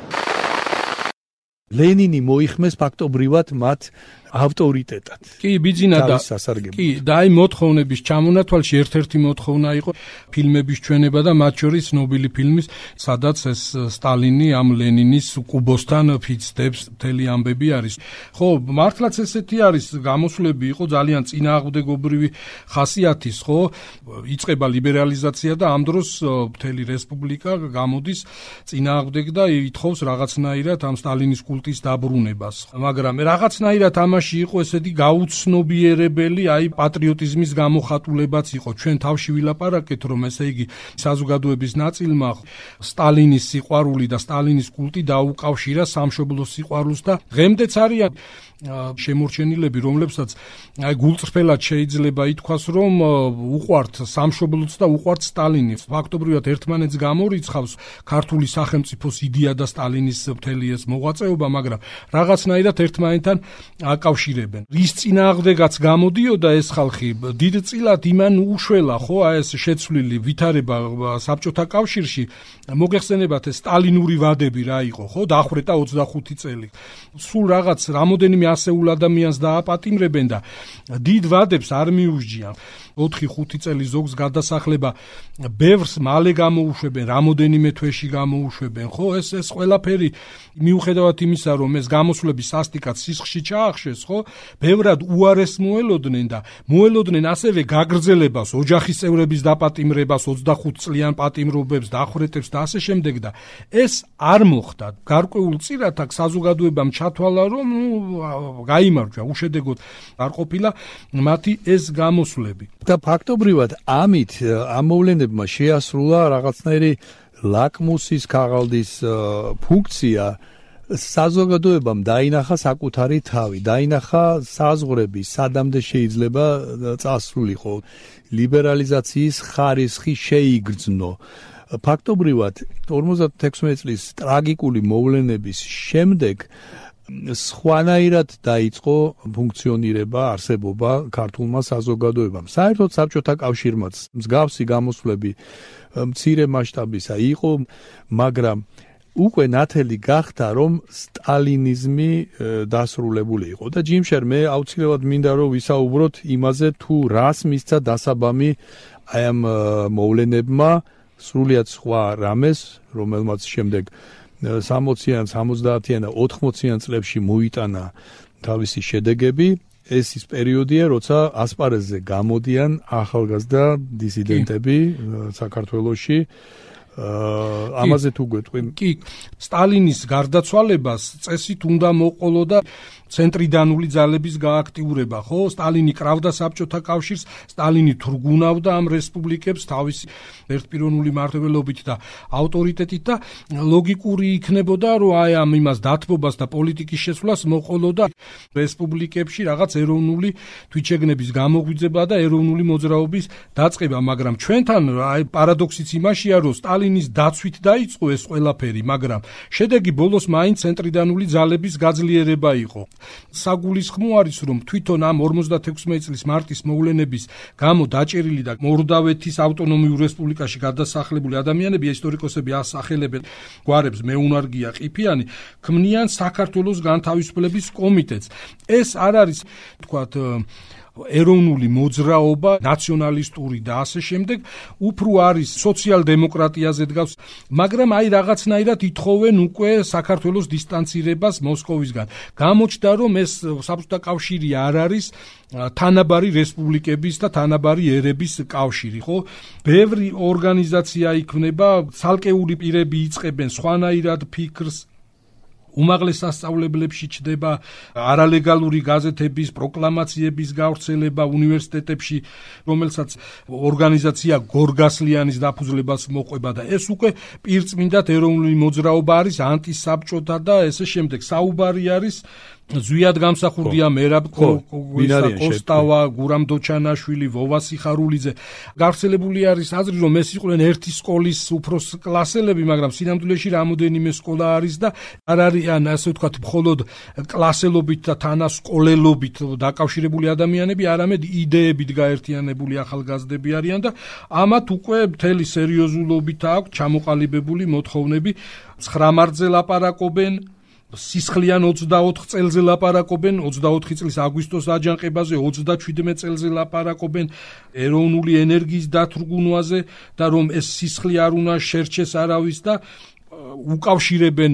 ლენინი მოიხმეს ფაქტობრივად მათ ავტორიტეტად. კი, ბიძინა და კი, და აი მოთხოვნების ჩამონათვალში ერთ-ერთი მოთხოვნა იყო ფილმების ჩვენება და მათ შორის ნობილი ფილმის, სადაც ეს სტალინი ამ ლენინის კუბოსთან ფიცდებს, მთელი ამბები არის. ხო, მართლაც ესეთი არის, გამოსვლები იყო ძალიან წინააღმდეგობრივი ხასიათის, ხო? იწყება ლიბერალიზაცია და ამ დროს მთელი რესპუბლიკა გამოდის წინააღმდეგ და ითხოვს რაღაცნაირად ამ სტალინის კულტის დაბრუნებას. მაგრამ რაღაცნაირად ამაში იყო ესეთი გაუცნობიერებელი, აი პატრიოტიზმის გამოხატულებაც იყო. ჩვენ თავში ვილაპარაკეთ, რომ ესე იგი საზოგადოების ნაწილმა სტალინის სიყვარული და სტალინის კულტი დაუკავშირა სამშობლოს სიყვარულს და დღემდეც არიან შემორჩენილები, რომლებსაც აი გულწრფელად შეიძლება ითქვას, რომ უყვართ სამშობლოც და უყვართ სტალინი. ფაქტობრივად ერთმანეთს გამორიცხავს ქართული სახელმწიფოს იდეა და სტალინის მთელი ეს მოღვაწეობა, მაგრამ რაღაცნაირად ერთმანეთთან აკავშირებენ. რის წინააღმდეგაც გამოდიოდა ეს ხალხი, დიდწილად იმან უშველა, ხო, აი ეს შეცვლილი ვითარება საბჭოთა კავშირში, მოგეხსენებათ ეს სტალინური ვადები რა იყო, ხო, დახვრეტა ოცდახუთი წელი. სულ რაღაც რამოდენიმე ასეულ ადამიანს დააპატიმრებენ და დიდ ვადებს არ მიუსჯიან. ოთხი ხუთი წელი ზოგს გადასახლება ბევრს მალე გამოუშვებენ, რამოდენიმე თვეში გამოუშვებენ, ხო, ეს ეს ყველაფერი მიუხედავად იმისა, რომ ეს გამოსვლები სასტიკად სისხლში ჩაახშეს, ხო, ბევრად უარეს მოელოდნენ და მოელოდნენ ასევე გაგრძელებას, ოჯახის წევრების დაპატიმრებას, ოცდახუთ წლიან პატიმრობებს, დახვრეტებს და ასე შემდეგ და ეს არ მოხდა. გარკვეულწილად აქ საზოგადოებამ ჩათვალა, რომ ნუ გაიმარჯვა, უშედეგოდ არ ყოფილა მათი ეს გამოსვლები. და ფაქტობრივად ამით ამ მოვლენებმა შეასრულა რაღაცნაირი ლაკმუსის ქაღალდის ფუნქცია. საზოგადოებამ დაინახა საკუთარი თავი, დაინახა საზღვრები, სადამდე შეიძლება წასულიყო, ლიბერალიზაციის ხარისხი შეიგრძნო. ფაქტობრივად ორმოცდათექვსმეტი წლის ტრაგიკული მოვლენების შემდეგ სხვანაირად დაიწყო ფუნქციონირება, არსებობა ქართულმა საზოგადოებამ. საერთოდ საბჭოთა კავშირმაც მსგავსი გამოსვლები მცირე მასშტაბისა იყო, მაგრამ უკვე ნათელი გახდა, რომ სტალინიზმი დასრულებული იყო და ჯიმშერ მე აუცილებლად მინდა რომ ვისაუბროთ იმაზე, თუ რას მისცა დასაბამი აი ამ მოვლენებმა, სრულიად სხვა რამეს, რომელმაც შემდეგ სამოციან, სამოცდაათიან და ოთხმოციან წლებში მოიტანა თავისი შედეგები. ეს ის პერიოდია, როცა ასპარეზზე გამოდიან ახალგაზრდა დისიდენტები საქართველოში. ამაზე თუ გვეტყვი. კი, სტალინის გარდაცვალებას წესით უნდა მოყოლო და ცენტრიდანული ძალების გააქტიურება, ხო? სტალინი კრავდა საბჭოთა კავშირს, სტალინი თრგუნავდა ამ რესპუბლიკებს თავისი ერთპიროვნული მართლობებით და ავტორიტეტით და ლოგიკური იქნებოდა, რომ აი ამ იმას დათბობას და პოლიტიკის შეცვლას მოყოლო და რესპუბლიკებში რაღაც ეროვნული თვითშეგნების გამოგვიძება და ეროვნული მოძრაობის დაწყება, მაგრამ ჩვენთან აი პარადოქსიც იმაშია, რომ სტალინის დაცვით დაიწყო ეს ყველაფერი, მაგრამ შედეგი ბოლოს მაინც ცენტრიდანული ძალების გაძლიერება იყო. საგულისხმო არის, რომ თვითონ ამ ორმოცდათექვსმეტი წლის მარტის მოვლენების გამო დაჭერილი და მორდავეთის ავტონომიურ რესპუბლიკაში გადასახლებული ადამიანები, ისტორიკოსები ასახელებენ გვარებს მეუნარგია, ყიფიანი, ქმნიან საქართველოს განთავისუფლების კომიტეტს. ეს არ არის, თქვათ, ეროვნული მოძრაობა, ნაციონალისტური და ასე შემდეგ, უფრო არის სოციალ-დემოკრატიაზე დგავს, მაგრამ აი რაღაცნაირად ითხოვენ უკვე საქართველოს დისტანცირებას მოსკოვისგან. გამოჩნდა, რომ ეს საბჭოთა კავშირი არ არის თანაბარი რესპუბლიკების და თანაბარი ერების კავშირი, ხო? ბევრი ორგანიზაცია იქმნება, ცალკეული პირები იწყებენ სხვანაირად ფიქრს, უმაღლეს სასწავლებლებში ჩდება არალეგალური გაზეთების, პროკლამაციების გავრცელება უნივერსიტეტებში, რომელსაც ორგანიზაცია გორგასლიანის დაფუძნებას მოყვება და ეს უკვე პირწმინდად ეროვნული მოძრაობა არის, ანტისაბჭოთა და ესე შემდეგ. საუბარი არის ზვიად გამსახურდია მერაბ კოსტავა, გურამ დოჩანაშვილი, ვოვა სიხარულიძე. გავრცელებული არის აზრი, რომ ეს იყვნენ ერთი სკოლის უფროს კლასელები, მაგრამ სინამდვილეში რამოდენიმე სკოლა არის და არ არიან, ასე ვთქვათ, მხოლოდ კლასელობით და თანასკოლელობით დაკავშირებული ადამიანები, არამედ იდეებით გაერთიანებული ახალგაზრდები არიან და ამათ უკვე მთელი სერიოზულობით აქვს ჩამოყალიბებული მოთხოვნები. ცხრა მარტზე ლაპარაკობენ, სისხლიან ოცდაოთხ წელზე ლაპარაკობენ, ოცდაოთხი წლის აგვისტოს აჯანყებაზე, ოცდაჩვიდმეტ წელზე ლაპარაკობენ ეროვნული ენერგიის დათრგუნვაზე და რომ ეს სისხლი არ უნდა შერჩეს არავის და უკავშირებენ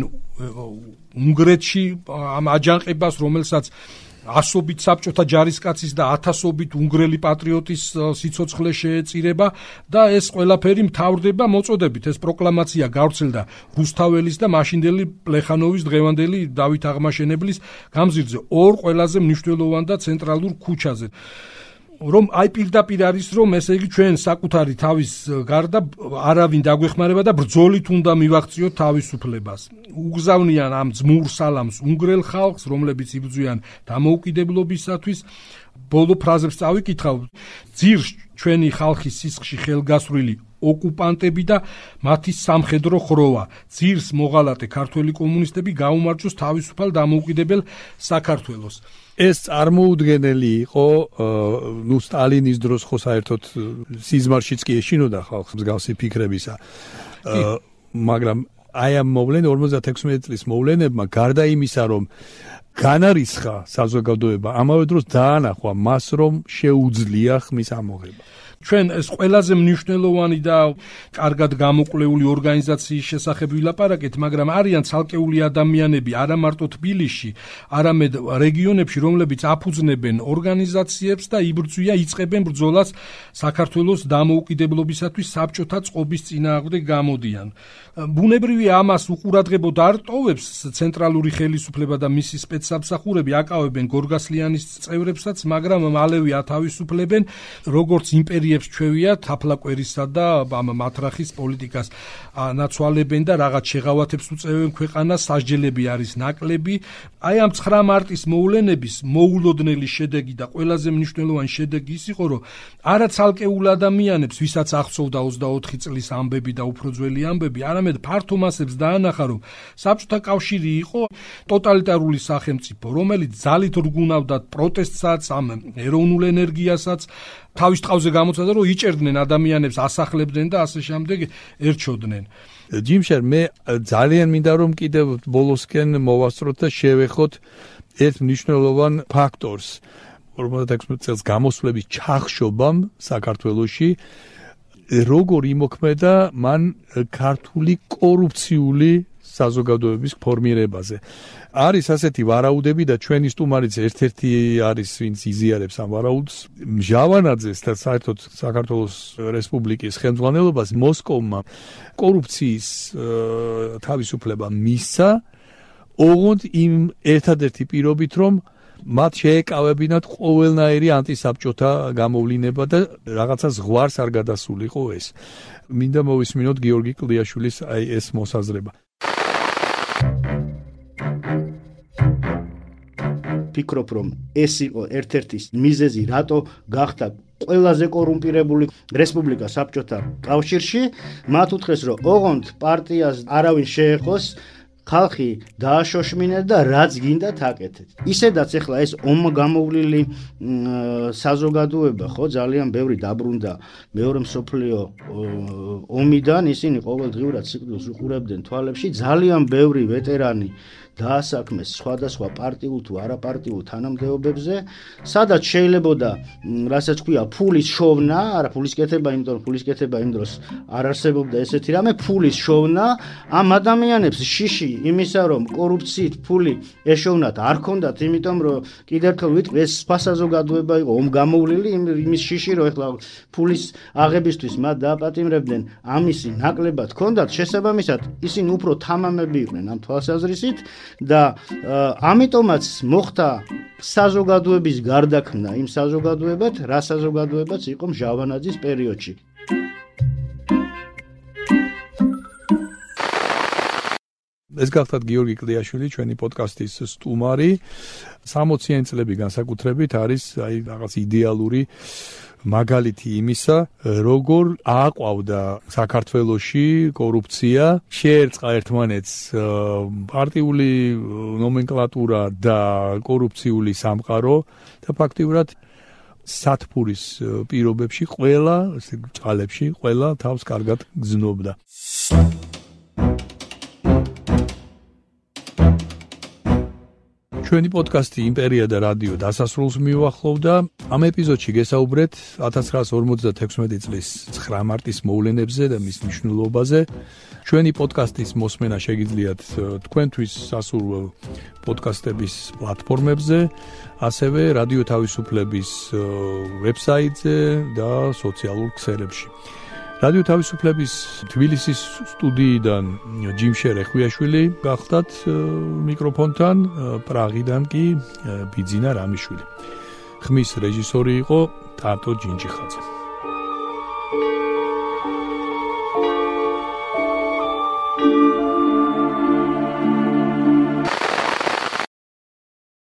უნგრეთში ამ აჯანყებას, რომელსაც ასობით საბჭოთა ჯარისკაცის და ათასობით უნგრელი პატრიოტის სიცოცხლე შეეწირება და ეს ყველაფერი მთავრდება მოწოდებით. ეს პროკლამაცია გავრცელდა რუსთაველის და მაშინდელი პლეხანოვის დღევანდელი დავით აღმაშენებლის გამზირზე, ორ ყველაზე მნიშვნელოვან და ცენტრალურ ქუჩაზე. რომ აი პირდაპირ არის, რომ ესე იგი ჩვენ საკუთარი თავის გარდა არავინ დაგვეხმარება და ბრძოლით უნდა მივაღწიოთ თავისუფლებას. უგზავნიან ამ ძმურ სალამს უნგრელ ხალხს, რომლებიც იბრძვიან დამოუკიდებლობისათვის. ბოლო ფრაზებს წავიკითხავ. ძირს ჩვენი ხალხის სისხლში ხელგასვრილი ოკუპანტები და მათი სამხედრო ხროვა. ძირს მოღალატე ქართველი კომუნისტები გაუმარჯოს თავისუფალ დამოუკიდებელ საქართველოს. ეს წარმოუდგენელი იყო, ნუ სტალინის დროს ხო საერთოდ სიზმარშიც კი ეშინოდა ხალხს მსგავსი ფიქრებისა. მაგრამ აი ამ მოვლენ ორმოცდაექვსმეტი წლის მოვლენებმა გარდა იმისა, რომ განარისხა საზოგადოება, ამავე დროს დაანახვა მას, რომ შეუძლია ხმის ამოღება. ჩვენ ეს ყველაზე მნიშვნელოვანი და კარგად გამოკვლეული ორგანიზაციის შესახებ ვილაპარაკეთ, მაგრამ არიან ცალკეული ადამიანები, არა მარტო თბილისში, არამედ რეგიონებში, რომლებიც აფუძნებენ ორგანიზაციებს და იბრძვიან, იწყებენ ბრძოლას საქართველოს დამოუკიდებლობისათვის საბჭოთა წყობის წინააღმდეგ გამოდიან. ბუნებრივია ამას უყურადღებოდ არ ტოვებს ცენტრალური ხელისუფლება და მისი სპეცსამსახურები, აკავებენ გორგასლიანის წევრებსაც, მაგრამ მალევე ათავისუფლებენ როგორც იმპერიებს ჩვევია თაფლაკვერისა და ამ მათრახის პოლიტიკას ნაცვალებენ და რაღაც შეღავათებს უწევენ ქვეყანას, სასჯელები არის ნაკლები. აი ამ ცხრა მარტის მოვლენების მოულოდნელი შედეგი და ყველაზე მნიშვნელოვანი შედეგი ის იყო, რომ არა ცალკეულ ადამიანებს, ვისაც აღწევდა ოცდაოთხი წლის ამბები და უფრო ძველი ამბები, არამედ ფართო მასებს დაანახა, რომ საბჭოთა კავშირი იყო ტოტალიტარული სახელმწიფო, რომელიც ძალით რგუნავდა პროტესტსაც, ამ ეროვნულ ენერგიასაც, თავის ტყავზე გამოცადა, რომ იჭერდნენ ადამიანებს, ასახლებდნენ და ასე შემდეგ ერჩოდნენ. ჯიმშერ, მე ძალიან მინდა რომ კიდევ ბოლოსკენ მოვასწროთ და შევეხოთ ერთ მნიშვნელოვან ფაქტორს, ორმოცდაექვსმეტი წელს გამოსვლების ჩახშობამ საქართველოში, როგორ იმოქმედა მან ქართული კორუფციული საზოგადოების ფორმირებაზე. არის ასეთი ვარაუდები და ჩვენი სტუმარიც ერთ-ერთი არის, ვინც იზიარებს ამ ვარაუდს. მჟავანაძეს და საერთოდ საქართველოს რესპუბლიკის ხელმძღვანელობას მოსკოვმა კორუფციის თავისუფლება მისცა, ოღონდ იმ ერთადერთი პირობით, რომ მათ შეეკავებინათ ყოველნაირი ანტისაბჭოთა გამოვლინება და რაღაცა ზღვარს არ გადასულიყო ეს. მინდა მოვისმინოთ გიორგი კლდიაშვილის აი ეს მოსაზრება. ფიქრობ, რომ ეს იყო ერთ-ერთი მიზეზი, რატო გახდა ყველაზე კორუმპირებული რესპუბლიკა საბჭოთა კავშირში. მათ უთხრეს, რომ ოღონდ პარტიას არავინ შეეხოს, ხალხი დააშოშმინეთ და რაც გინდათ აკეთეთ. ისედაც ეხლა ეს ომგამოვლილი საზოგადოება ხო ძალიან ბევრი დაბრუნდა მეორე მსოფლიო ომიდან, ისინი ყოველდღიურად სიკვდილს უყურებდნენ თვალებში, ძალიან ბევრი ვეტერანი დაასაქმეს სხვადასხვა პარტიულ თუ არაპარტიულ თანამდებობებზე, სადაც შეიძლებოდა, რასაც ქვია, ფულის შოვნა, არა ფულის კეთება, იმიტომ რომ ფულის კეთება იმ დროს არ არსებობდა ესეთი რამე, ფულის შოვნა, ამ ადამიანებს შიში იმისა, რომ კორუფციით ფული ეშოვნათ არ ქონდათ, იმიტომ რომ კიდევ ერთხელ ვიტყვი, ეს სხვა საზოგადოება იყო ომგამოვლილი, იმის შიში, რომ ეხლა ფულის აღებისთვის მათ დააპატიმრებდნენ, ამისი ნაკლებად ქონდათ, შესაბამისად, ისინი უფრო თამამები იყვნენ ამ თვალსაზრისით და ამიტომაც მოხდა საზოგადოების გარდაქმნა იმ საზოგადოებად, რა საზოგადოებაც იყო მჟავანაძის პერიოდში. ეს გახლავთ გიორგი კლდიაშვილი, ჩვენი პოდკასტის სტუმარი. სამოციანი წლები განსაკუთრებით არის აი რაღაც იდეალური მაგალითი იმისა, როგორ ააყვავდა საქართველოში კორუფცია, შეერწყა ერთმანეთს პარტიული ნომენკლატურა და კორუფციული სამყარო და ფაქტიურად სათბურის პირობებში ყველა, წყალებში ყველა თავს კარგად გზნობდა. ჩვენი პოდკასტი იმპერია და რადიო დასასრულს მიუახლოვდა. ამ ეპიზოდში გესაუბრეთ ათას ცხრაასი ორმოცდათექვსმეტი წლის ცხრა მარტის მოვლენებზე და მის მნიშვნელობაზე. ჩვენი პოდკასტის მოსმენა შეგიძლიათ თქვენთვის სასურველ პოდკასტების პლატფორმებზე, ასევე რადიო თავისუფლების ვებსაიტზე და სოციალურ ქსელებში. რადიო თავისუფლების თბილისის სტუდიიდან ჯიმშერ ეხვიაშვილი გახდათ მიკროფონთან, პრაღიდან კი ბიძინა რამიშვილი. ხმის რეჟისორი იყო ტარტო ჯინჯიხაძე.